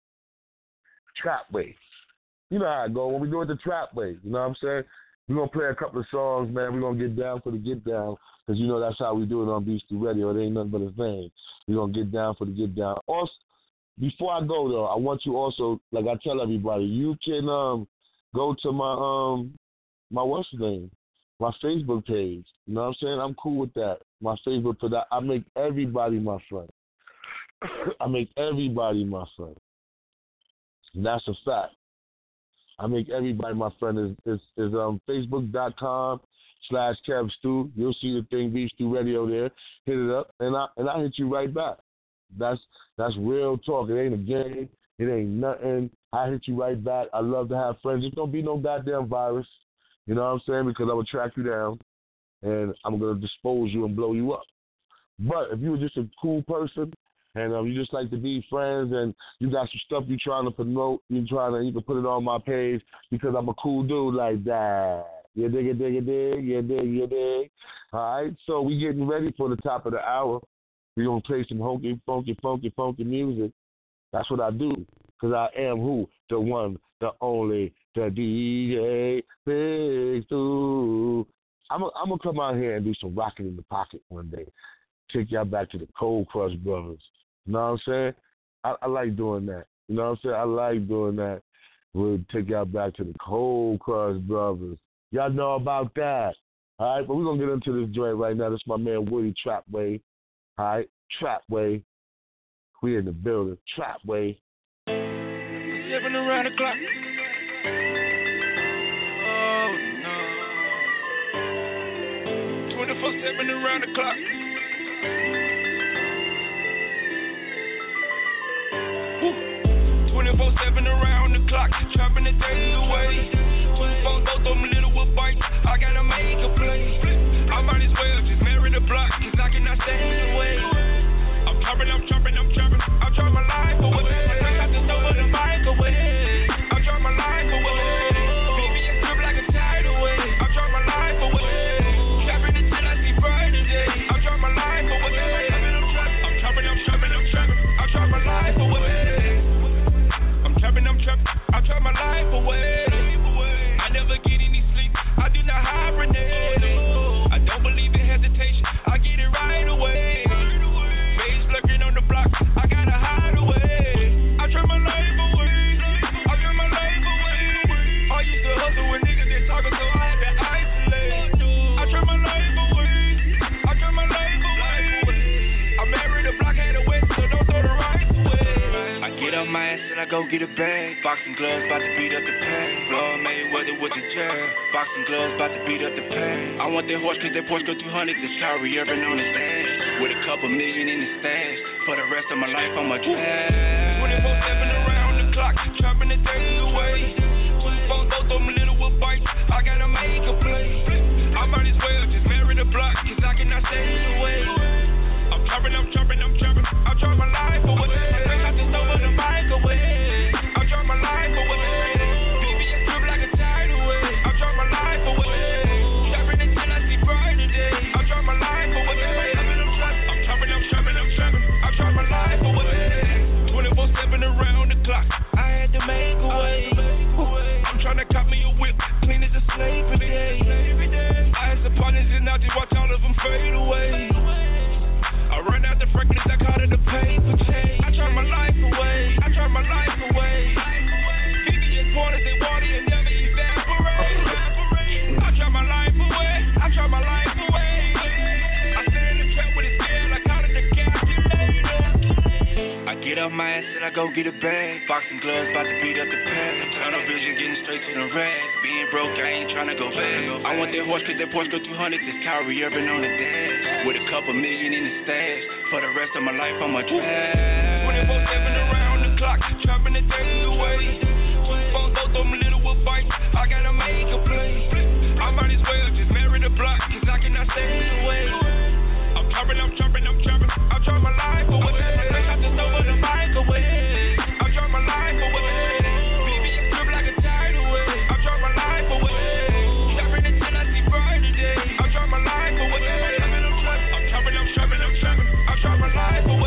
Trap Way. You know how I go when we do it the Trap Way. You know what I'm saying? We're going to play a couple of songs, man. We're going to get down for the get down because, you know, that's how we do it on Beef Stew Radio. It ain't nothing but a thing. We're going to get down for the get down. Also, before I go, though, I want you also, like I tell everybody, you can um, go to my, um, my what's the name? My Facebook page. You know what I'm saying? I'm cool with that. My Facebook, for that, I make everybody my friend. I make everybody my friend. And that's a fact. I make everybody my friend. Is is, is um Facebook.com slash Kev Stew. You'll see the thing, Beef Stew Radio there. Hit it up, and I and I hit you right back. That's that's real talk. It ain't a game. It ain't nothing. I hit you right back. I love to have friends. Just don't be no goddamn virus. You know what I'm saying? Because I will track you down, and I'm gonna dispose you and blow you up. But if you were just a cool person, and um, you just like to be friends, and you got some stuff you trying to promote, you trying to, you can put it on my page because I'm a cool dude like that. You dig it, dig it, dig, you dig, you dig. All right, so we getting ready for the top of the hour. We're going to play some funky, funky, funky, funky music. That's what I do, because I am who? The one, the only, the D J Big Stew. I'm going to come out here and do some rocking in the pocket one day. Take y'all back to the Cold Crush Brothers. You know what I'm saying? I, I like doing that. You know what I'm saying? I like doing that. We'll take y'all back to the Cold Crush Brothers. Y'all know about that. All right, but we're going to get into this joint right now. This is my man Woody Trapway. All right, Trapway. We in the building. Trapway. Seven around the clock. Oh, no. twenty-four seven around the clock. twenty-four seven around the clock, trapping the days away. Two photos, them little with bites, I gotta make a play. I might as well just marry the block, cause I cannot stay away. I'm trapping, I'm trapping, I'm trapping, I'm trapping my life away. I got to throw the mic away. I'm trapping my life away. Baby, it's grip like a tidal wave. I'm trapping my life away. Trapping until I see brighter days. I'm trapping my life away. I'm trapping, I'm trapping, I'm trapping, I'm trapping my life away. I'm trapping, I'm trapping, I trap my life away. I never get any sleep, I do not hibernate. I don't believe in hesitation, I get it right away. Face lurking on the block, I gotta hide away. I trap my life away, I trap my life away. I used to hustle with niggas that talking, so I had to isolate. I trap my life away, I trap my life away. I married a block, had a wet, so don't throw the rights away. I get up my ass and I go get a bag. Boxing gloves, about to beat up the pack. Floyd Mayweather with the jab. Boxing gloves, about to beat up the pack. I want that horse cause that Porsche go two hundred. This Kyrie Irving on the stash. With a couple million in the stash. For the rest of my life, I'm a drag. twenty-four seven around the clock. Trapping the days away. Two photos, them little with bites. I gotta make a play. I might as well just marry the block cause I cannot stay away. I'm trapping, I'm trapping, I'm trapping. I'm trapping my life away. I got to throw the mic away. I'm trapping my life away. Baby, it's grip like a tidal wave. I'm trapping my life away. Trapping until I see brighter days. I'm trapping my life away. I'm trapping, I'm trapping, I'm trapping. I'm trapping my life away. twenty-four seven around the clock. I had to make a way. I'm trying to cop me a whip, clean as a slave every day. I had some partners and I just watch all of them fade away. I run out the fragrance, I call it a paper chase. I try my life away, I try my life away. Devious corners, they water and never evaporate. I try my life away, I try my life away. I stay in the trap with a scale, I call it a calculator. I get up my ass and I go get a bag. Boxing gloves, about to beat up the pad. Tunnel vision, getting straight to the rag. Being broke, I ain't tryna go fast. I want that horse cause that Porsche go two hundred. This Kyrie Irving on the dash. With a couple million in the stash. For the rest of my life, I'm a drag. twenty-four seven around the clock. Trapping the days away. Two photos, them little with bites. I gotta make a play. I might as well just marry the block cause I cannot stay away. I'm trapping, I'm trapping, I'm trapping. I'm trapping my life away. I got to throw the mic away. I'm trapping my life away. Baby, it's grip like a tidal wave. I'm trapping my life away. Trapping until I see brighter days. I'm trapping my life away. I'm trapping, I'm trapping, I'm trapping. I'm trapping my life away.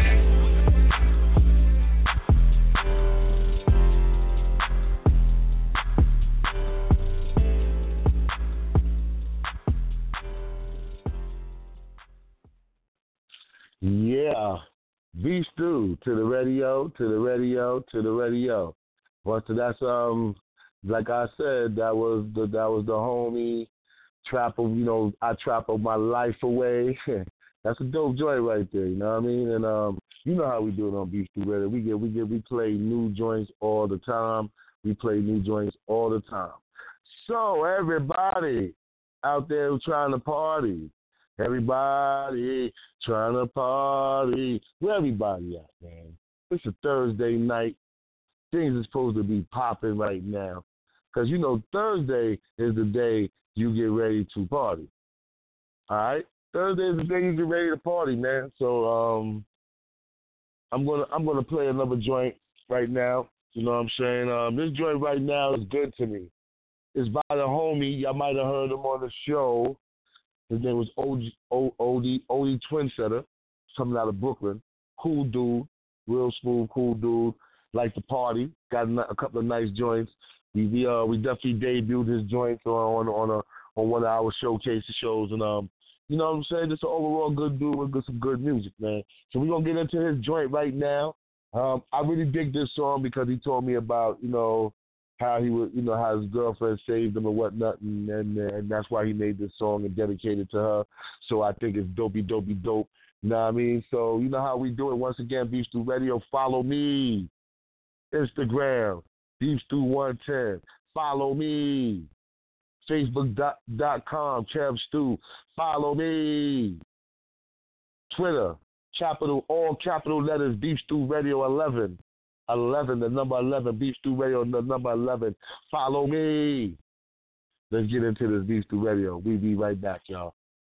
Yeah. Beef Stew to the radio, to the radio, to the radio. But that's um like I said, that was the that was the homie trap of, you know, I trap of my life away. That's a dope joint right there, you know what I mean? And um you know how we do it on Beef Stew Radio. We get we get we play new joints all the time. We play new joints all the time. So everybody out there who's trying to party, everybody trying to party, where everybody at, man? It's a Thursday night. Things are supposed to be popping right now. Because, you know, Thursday is the day you get ready to party. All right? Thursday is the day you get ready to party, man. So um, I'm gonna I'm gonna play another joint right now. You know what I'm saying? Um, this joint right now is good to me. It's by the homie. Y'all might have heard him on the show. His name was O G, O, Odie, Odie Twinsetter, coming out of Brooklyn. Cool dude, real smooth, cool dude. Like to party. Got a couple of nice joints. We we uh we definitely debuted his joints on on a on one of our showcase shows, and um you know what I'm saying, just an overall good dude with good, some good music, man. So we're gonna get into his joint right now. Um I really dig this song because he told me about, you know, how he would, you know, how his girlfriend saved him and whatnot, and and, and that's why he made this song and dedicated to her. So I think it's dopey dopey dope. You know what I mean? So you know how we do it. Once again, Beef Stew Radio. Follow me. Instagram. Beef Stew one ten. Follow me. Facebook dot com. Kev Stew. Follow me. Twitter. Capital, all capital letters. Beef Stew Radio eleven. eleven, the number eleven. Beef Stew Radio, the number eleven. Follow me. Let's get into this Beef Stew Radio. We'll be right back, y'all.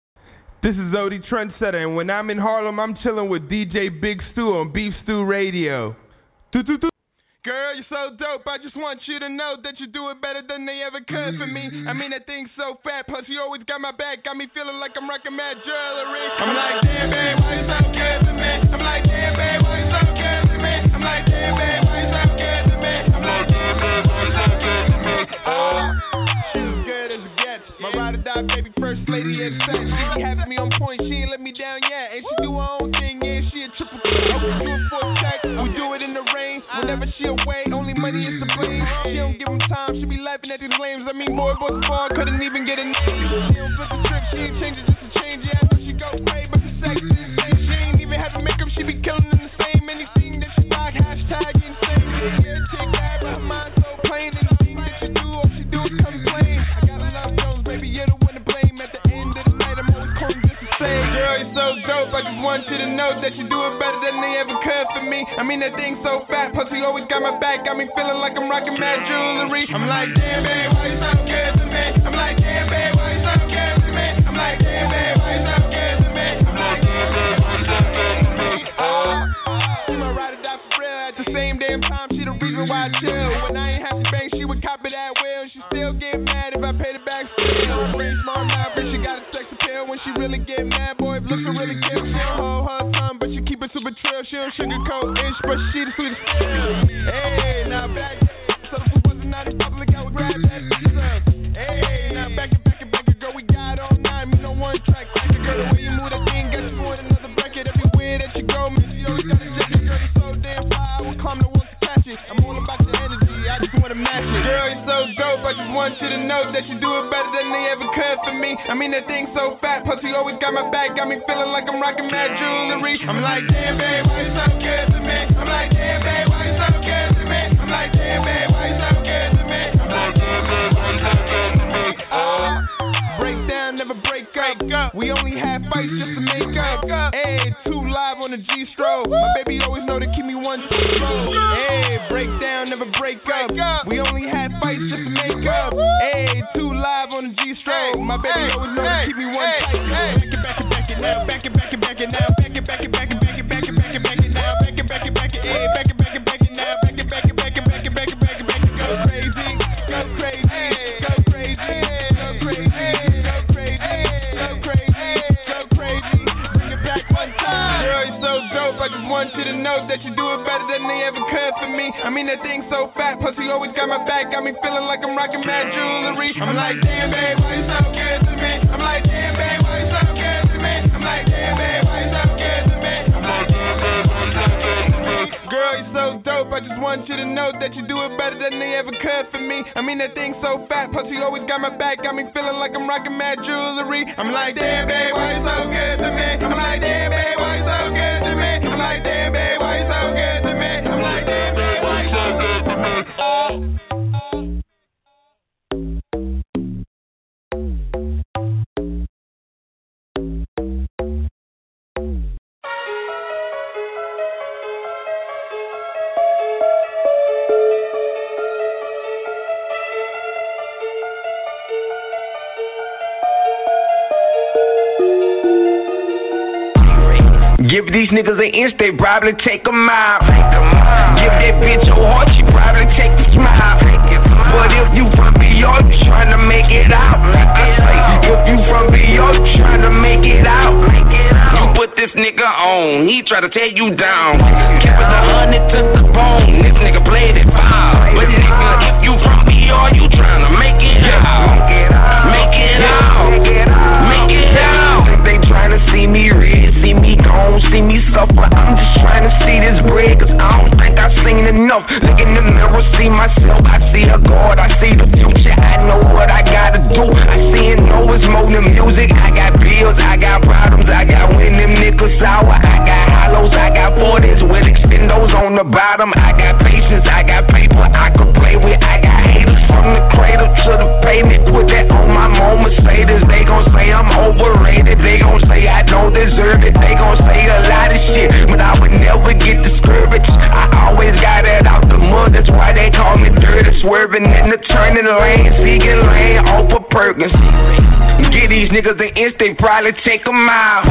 This is Odie Trendsetter, and when I'm in Harlem, I'm chilling with D J Big Stew on Beef Stew Radio. Do-do-do. Girl, you're so dope, I just want you to know that you do it better than they ever could for me. I mean, that thing's so fat, plus you always got my back, got me feeling like I'm rocking mad jewelry. I'm like, damn, babe, why you so good to me? I'm like, damn, babe, why you so good to me? I'm like, damn, babe, why you so good to me? I'm like, damn, babe, why you so good to me? Oh, she's as good as it gets. My ride or die, baby, first lady at sex. She be having me on point, she ain't let me down yet. And she do her own thing, yeah, she a triple K. I we do it for a check, we do it in the rain. Whenever she away, only money is the blame. She don't give him time, she be laughing at these flames. I mean, boy, what's far, couldn't even get a name. She don't flip the trip, she ain't changing just to change. Yeah, I know she go away, but the sex is insane. She ain't even have to make up, she be killing in the same. Anything that she like, hashtag insane. Yeah, chick bad, but her mind so plain. Anything that you do, all she do is complain. I gotta love Jones, baby, you're the one to blame. At the end of the night, I'm always calling just to say, girl, you're so dope, I just want you to know that you do it better than they ever could for me. I mean, that thing's so fat, plus he always got my back, got me feeling like I'm rocking mad jewelry. I'm like, damn, babe, why you so good to me? I'm like, damn, babe, why you so good to me? I'm like, damn, babe, why you so good to me? I'm like, damn, babe, why you so good to me? Oh, she my ride or die for real. At the same damn time, she the reason why I chill. When I ain't have to bang, she would copy that will. She still get mad if I pay the back still. I'm pretty smart now, but she got a sex appeal. When she really get mad, boy, if looks are really kill. She don't hold her tongue, but she keep it super trill. She don't sugarcoat ish, but she the sweetest still. Hey, now back so if it wasn't out in public, I would grab that stuff. Hey, now back it, back it, back it, girl, we got all night. Me no one track, back it, girl, the way you move that thing, got you going another bracket. Everywhere that you go, man, she always got a jacket. Girl, you're so damn fly, I would come to want to catch it. I'm all about the energy, I just wanna match it. Girl, you're so dope, I just want you to know that you do it better than they ever could for me. I mean, that thing's so fat, plus he always got my back, got me feeling like I'm rocking mad jewelry. I'm like, damn, babe, why you so good to me? I'm like, damn, babe, why you so good to me? I'm like, damn, babe, why you so good to me? I'm like, damn, babe, why you so good to me? Oh, break down, never break up. We only have fights just to make up. Hey, two live on the G-Stroke. My baby always know to keep me one slow. Hey, break down, never break up. We only had fights just to make up. Hey, two live on the G-Stroke. My baby always know to keep me one tight. Back it, back it, back it now. Back it, back it, back it now. Back it, back it, back it, back it, back it, back it, back it now. Back it, back it, back it, hey, back it, back it, back it now. Back it, back it, back it, back it, back it, back it, back it. Go crazy, go crazy, go crazy, go crazy, go crazy, go crazy, go crazy. Bring it back one time. Girl, you're so dope. I just want you to know that you do it better than they ever could for me. I mean, that thing's so fat, plus he always got my back, got me feeling like I'm rocking mad jewelry. I'm like, damn, babe, why you so good to me? I'm like, damn, babe, why you so good to me? I'm like, damn, babe, why you so good to me? I'm like, damn, babe, why you so good to me? Girl, you're so dope. I just want you to know that you do it better than they ever could for me. I mean, that thing's so fat, plus he always got my back, got me feeling like I'm rocking mad jewelry. I'm like, damn, babe, why you so good to me? I'm like, damn, babe, why you so good to me? I'm like, damn, babe, why you so good to me? I'm like, damn, babe, why you so good to me? Oh. Give these niggas an inch, they probably take a mile. Give that bitch your heart, she probably take a smile. But if you from B O, you tryna make it out. I say, if you from B O, you tryna make it out. You put this nigga on, he try to tear you down. Kept it a hundred to the bone, this nigga played it foul. But nigga, if you from B O, you tryna make it out. Make it out. Make it out. They tryna see me red, see me gone, see me suffer. I'm just tryna see this bread, cause I don't think I've seen enough. Look in the mirror, see myself, I see a God, I see the future, I know what I gotta do. I see and know it's more than music. I got bills, I got problems, I got when them niggas sour. I got hollows, I got forties with extendos on the bottom. I got patience, I got paper I could play with. I got haters from the cradle to the pavement. Put that on my mama status. They gon' say I'm overrated. They gon' say I don't deserve it. They gon' say a lot of shit, but I would never get discouraged. I always got it out the mud. That's why they call me dirty. Swerving in the turning lane, seeking lane off of Perkins. Get these niggas an inch, they probably take a mile.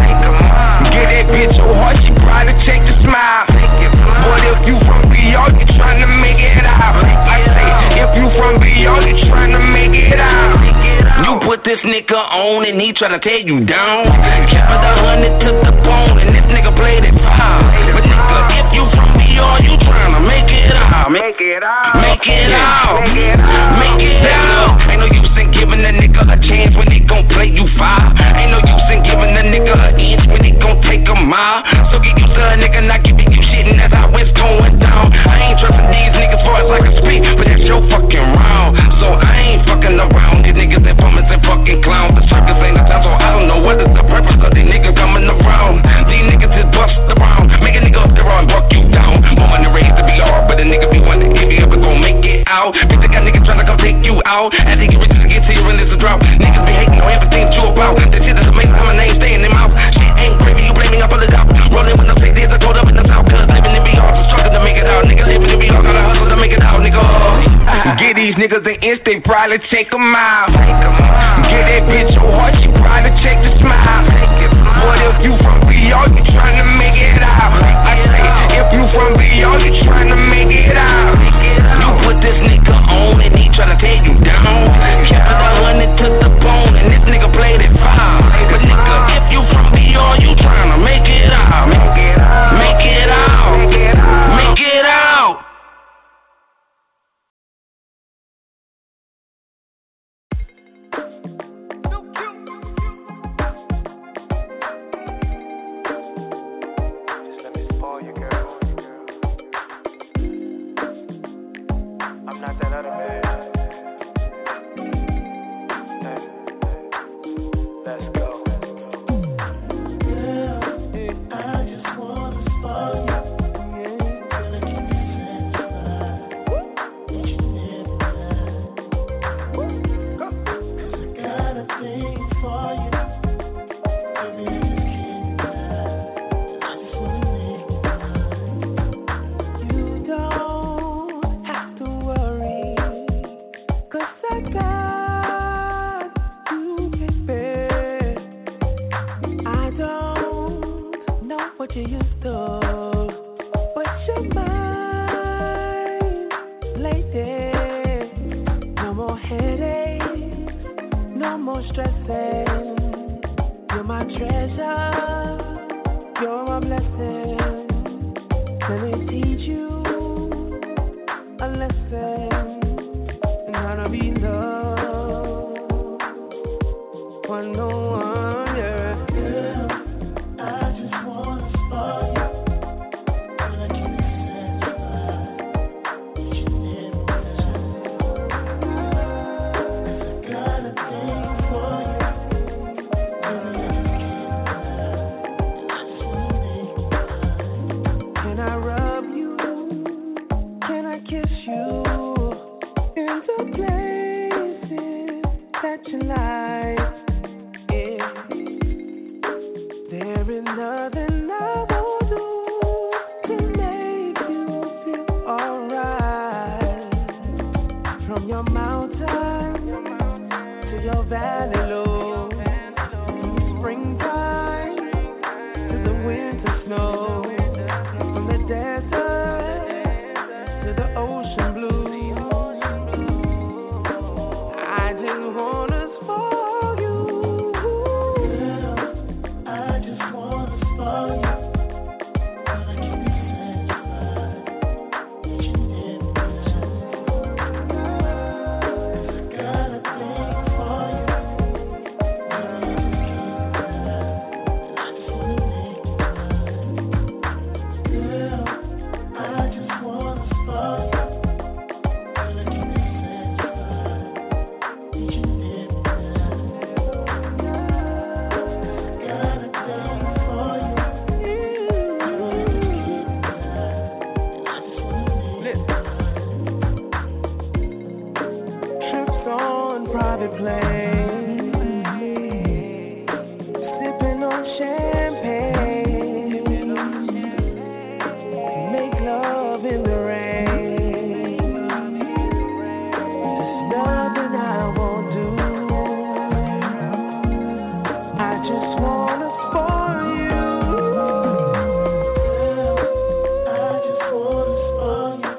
Get that bitch your heart, she probably take a smile. But if you from B O, you tryna make it out. I say, if you from B O, you tryna make it out. You put this nigga on and he tryna tear you down. Kept it a hundred to the bone and this nigga played it foul. But nigga, if you from B O, you tryna make it out. Make it out. Make it out. Make it out. Ain't no use in giving a nigga a chance when he gon' play you foul. Ain't no use in giving a nigga an inch when he gon' take a mile. So get used to a nigga not giving you shit and that's how it's going down. I ain't trusting these niggas for as I can speak, but that's your fucking round. So I ain't fucking around. These niggas informants and fucking clowns. The circus ain't a time, so I don't know what is the purpose of these niggas coming around. These niggas is bust around. Make a nigga up there and buck you down. More money raised to be hard, but a nigga be wondering if you ever gon' make it out. Bitch, they got niggas tryna come take you out. As they get rich to get to you and it's a drop. Niggas be hating on everything that you about. That shit is amazing, how my name stay in their mouth. Shit ain't crazy, you blaming up on the top. Rolling with no six days, I told up in the south. Cause living in B R, so struggle to make it out. Nigga living in B R, gotta hustle to make it out, nigga. Get these niggas an inch, they probably take a mile. Get that bitch your heart, she probably take a smile. But if you from B R, you tryna make it out. I say, if you from B R, you tryna make it out. You put this nigga on and he tryna tear you down. Kept it a hundred to the bone and this nigga played it foul. But nigga, if you from B R, you tryna make it out. Make it out. Make it out. Make it out. Valley low, from springtime to the winter snow. private plane, sipping on champagne, make love in the rain. There's nothing I won't do. I just wanna spoil you. I just wanna spoil you.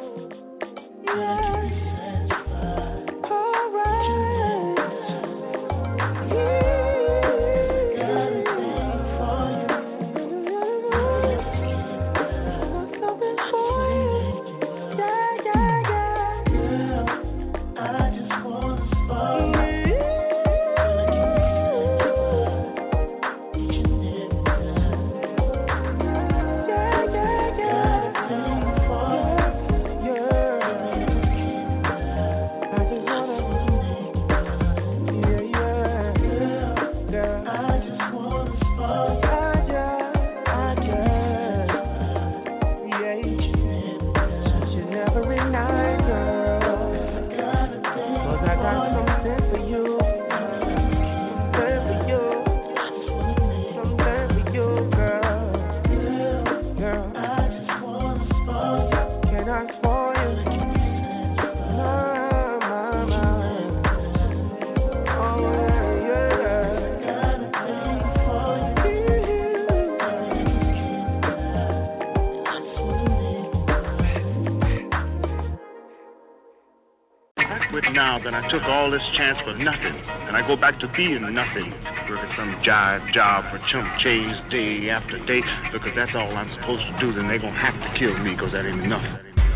That I took all this chance for nothing, and I go back to being nothing, working some jive job for chump change day after day, because that's all I'm supposed to do. Then they're gonna have to kill me, because that ain't enough.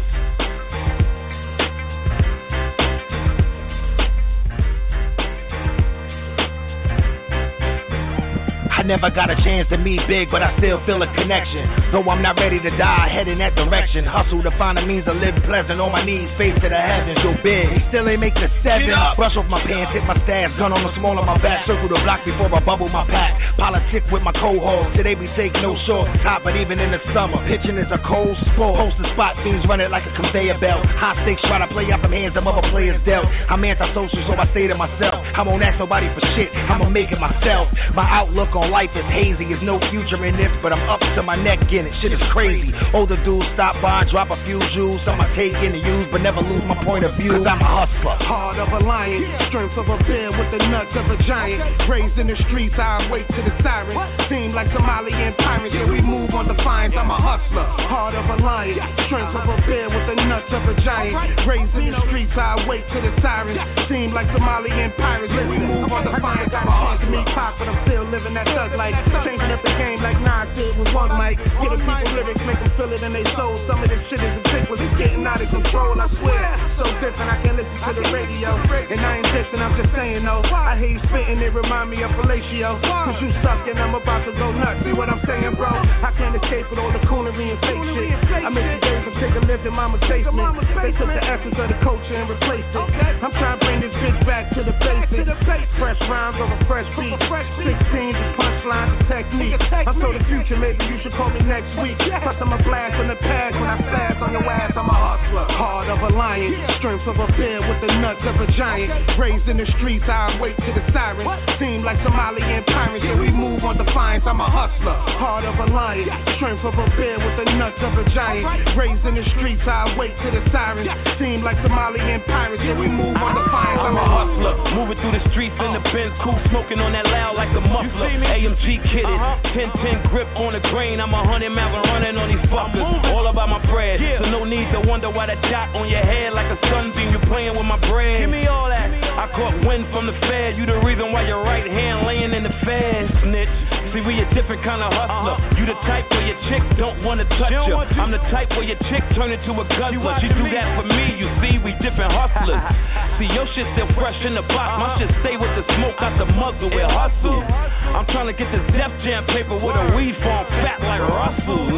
Never got a chance to meet big, but I still feel a connection. Though I'm not ready to die, head in that direction. Hustle to find a means to live pleasant. On my knees, face to the heavens. So big, still ain't make the seven. Brush off my pants, hit my stash, gun on the small of my back. Circle the block before I bubble my pack. Politic with my cohorts, today we take no short top. But even in the summer, pitching is a cold sport. Post the spot, things run it like a conveyor belt. High stakes try to play out them hands them other players dealt. I'm antisocial, so I say to myself, I won't ask nobody for shit, I'ma make it myself. My outlook on life is hazy, there's no future in this, but I'm up to my neck in it, shit is crazy. Older dudes stop by, drop a few jewels, some I take in to use, but never lose my point of view, cause I'm a hustler. Heart of a lion, strength of a bear with the nuts of a giant. Raised in the streets, I wait to the siren. Seem like Somalian pirates, yeah, we move on defiance, I'm a hustler. Heart of a lion, strength of a bear with the nuts of a giant. Raised in the streets, I wait to the siren. Seem like Somalian pirates, yeah, we move on defiance, I'm a hustler. Me pop, but I'm still living that thug life. Changing up the game like Nas did with one mic. Giving people lyrics, make them feel it in their soul. Some of this shit is ridiculous, it's getting out of control, I swear. So different, I can't listen to the radio. And I ain't dissing, I'm just saying, no. I hear you spitting, it remind me of Fellatio. Cause you suck and I'm about to go nuts. See what I'm saying, bro? I can't escape with all the coonery and fake shit. I miss the days of take a lift in mama's basement. They took the essence of the culture and replaced it. I'm trying to bring this bitch back to the basics. Fresh rhymes over fresh beats. sixteen to punchlines and technique. I'm so the future, maybe you should call me next week. Plus I'm a blast from the past when I fast on your ass, I'm a hustler. Heart of a lion, strength of a bear with the nuts of a giant. Raised in the streets, I wait to the siren. Seem like Somalian pirates, yeah, we move on defiance, I'm a hustler. Heart of a lion, strength of a bear with the nuts of a giant. Raised in the streets, I wait to the siren. Seem like Somalian pirates, yeah, we move on defiance, I'm a hustler. Moving through the streets in the Benz coupe, smoking on that loud like a muffler. A M G kitted, ten ten grip on the grain. I'm a hundred Malvin running on these fuckers. All about my bread, so no need to wonder why the dot on your head like a sunbeam. You playing with my bread. Give me all that. I caught wind from the Fed. You the reason why your right hand laying in the Fed. Snitch. See, we a different kind of hustler. You the type where your chick don't wanna touch you. I'm the type where your chick turn into a guzzler. She do that for me. You see, we different hustlers. See, your shit still fresh in the box. My shit stay with the smoke out the muzzle with hustle. I'm trying to get this Def Jam paper with a weed form fat like Russell.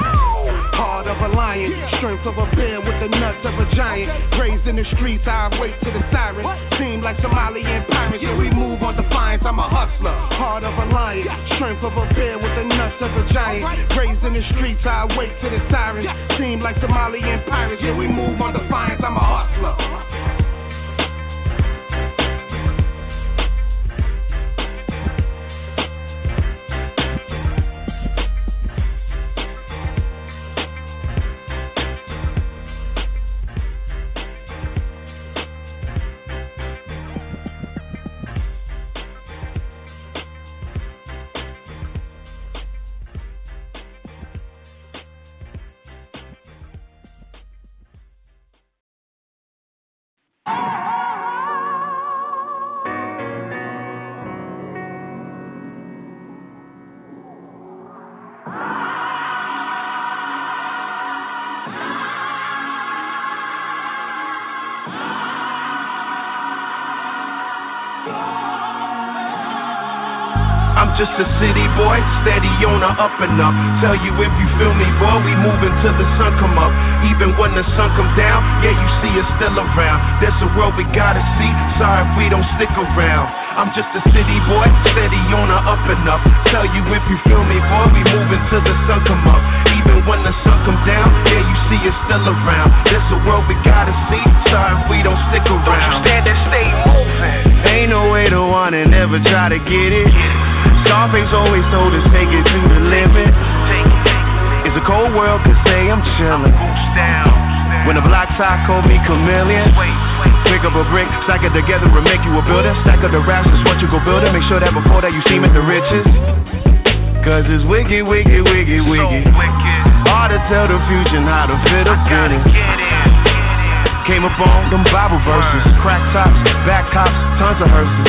Heart of a lion, strength of a bear with the nuts of a giant. Raised in the streets, I wait to the siren. Seem like Somalian pirates, yeah, we move on defiance, I'm a hustler. Heart of a lion, strength of a bear with the nuts of a giant. Raised in the streets, I wait to the siren. Seem like Somalian pirates, yeah, we move on defiance, I'm a hustler. I'm just a city boy, steady on the up and up. Tell you if you feel me, boy, we moving till the sun come up. Even when the sun come down, yeah, you see us still around. There's a world we gotta see, sorry if we don't stick around. I'm just a city boy, steady on the up and up. Tell you if you feel me, boy, we moving till the sun come up. Even when the sun come down, yeah, you see us still around. There's a world we gotta see, sorry if we don't stick around. Don't you stand and stay moving. Ain't no way to want and never try to get it. Scarface always told us take it to the limit. It's a cold world, could say I'm chillin'. When the block top called me chameleon. Pick up a brick, stack it together and make you a builder. Stack up the raps, is what you go build it. Make sure that before that you seem at the riches. Cause it's wicked, wicked, wicked, wicked. Hard to tell the future, how to fit a fitting. Came up on them Bible verses. Crack tops, back cops, tons of hearses.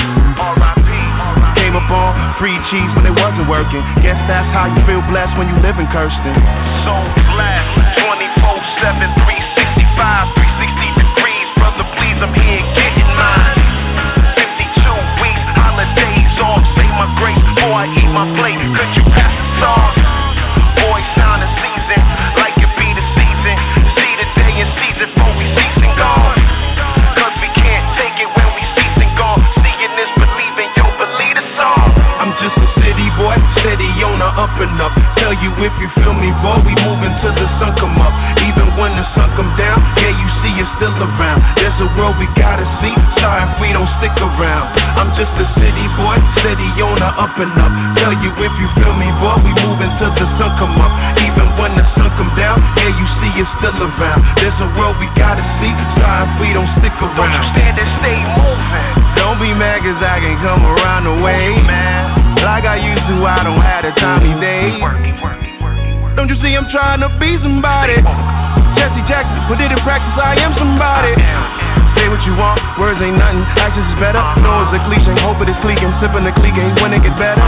Came up on free cheese when it wasn't working. Guess that's how you feel blessed when you live in Kirsten. So blessed, twenty-four seven, three sixty-five, three sixty degrees. Brother, please, I'm here getting mine. fifty-two weeks, holidays off. Say my grace before I eat my plate. Could you pass the song? Boy, sound and season, like it be the season. See the day and season before we cease and gone. Cause we can't take it when we cease and gone. Seeing this, believing, yo, believe the song. I'm just a city boy, steady on the up and up. Tell you if you feel me, boy, we moving till the sun come up. Even when the sun come down, yeah, you see it's still around. There's a world we gotta see, sorry if we don't stick around. I'm just a city boy, steady on the up and up. Tell you if you feel me, boy, we moving till the sun come up. Even when the sun come down, yeah, you see it's still around. There's a world we gotta see, sorry if we don't stick around. Don't you stand and stay moving. Don't be mad cause I can come around the way, man. Like I used to, I don't have the time these days. Don't you see I'm trying to be somebody? Jesse Jackson, put it in practice, I am somebody. Say what you want, words ain't nothing, actions is better. No, it's a cliche, hope it is cleaking, sipping the clique ain't when it gets better.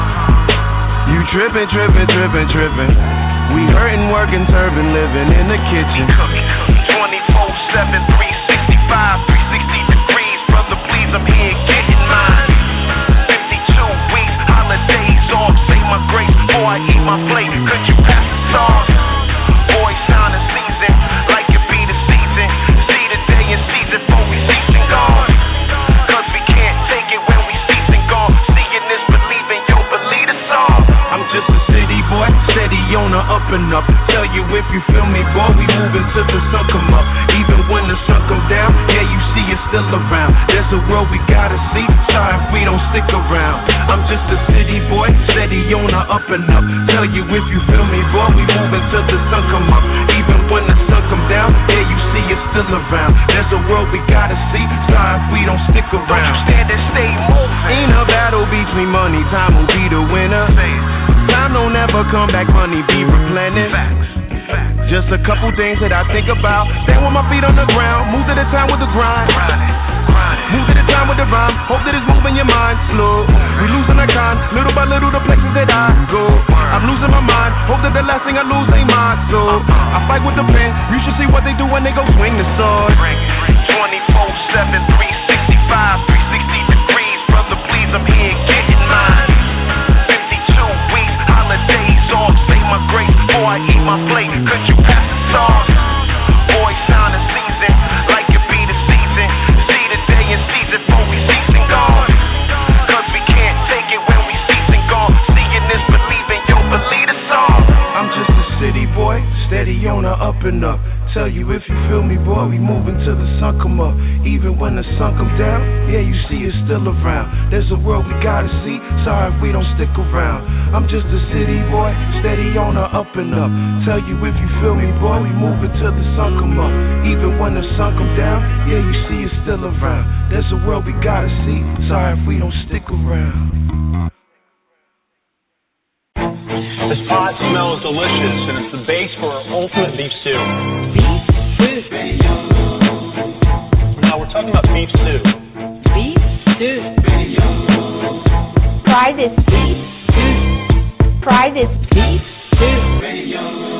You trippin', trippin', trippin', trippin'. We hurtin', workin', serving, living in the kitchen. twenty-four seven, three sixty-five, three sixty degrees. Brother, please, I'm here getting mine. fifty-two weeks, holidays off. Say my grace before I eat my plate. Could you pass the song? Boy, sound and season, like it be the season. See the day and season before we cease and gone. Cause we can't take it when we cease and gone. Seeing this, believing, yo, believe the song. I'm just a city boy, steady on the up and up. Tell you if you feel me, boy, we moving till the sun come up. Even when the sun come down, yeah, you see it's still around. There's a world we gotta see, sorry if we don't stick around. I'm just a city boy, steady on the up and up. Tell you if you feel me, boy, we moving till the sun come up. Even when the sun come down, yeah, you see it's still around. There's a world we gotta see, sorry if we don't stick around. Don't you stand and stay moving. Ain't a battle beats me money, time will be the winner. Time don't ever come back, money be replenished. Just a couple things that I think about. Stand with my feet on the ground, move to the time with the grind. Move to the time with the rhyme, hope that it's moving your mind slow. We losing our kind, little by little the places that I go. I'm losing my mind, hope that the last thing I lose ain't mine. So I fight with the pen, you should see what they do when they go swing the sword. twenty-four seven, three sixty-five, three sixty degrees. Brother, please, I'm here getting mine. fifty-two weeks, holidays off. Say my grace before I eat my plate. Could you pass the song? Boy, sound and season, like it be the season. See the day and season before we cease and gone. Cause we can't take it when we cease and gone. Seeing this, believing, yo, believe the song. I'm just a city boy, steady on the up and up. Tell you if you feel me, boy, we moving till the sun come up. Even when the sun come down, yeah, you see it's still around. There's a world we gotta see, sorry if we don't stick around. I'm just a city boy, steady on the up and up. Tell you if you feel me, boy, we moving till the sun come up. Even when the sun come down, yeah, you see it's still around. There's a world we gotta see, sorry if we don't stick around. This pot smells delicious, and it's the base for our ultimate beef stew. Now we're talking Pride is beef. Pride is beef. Radio.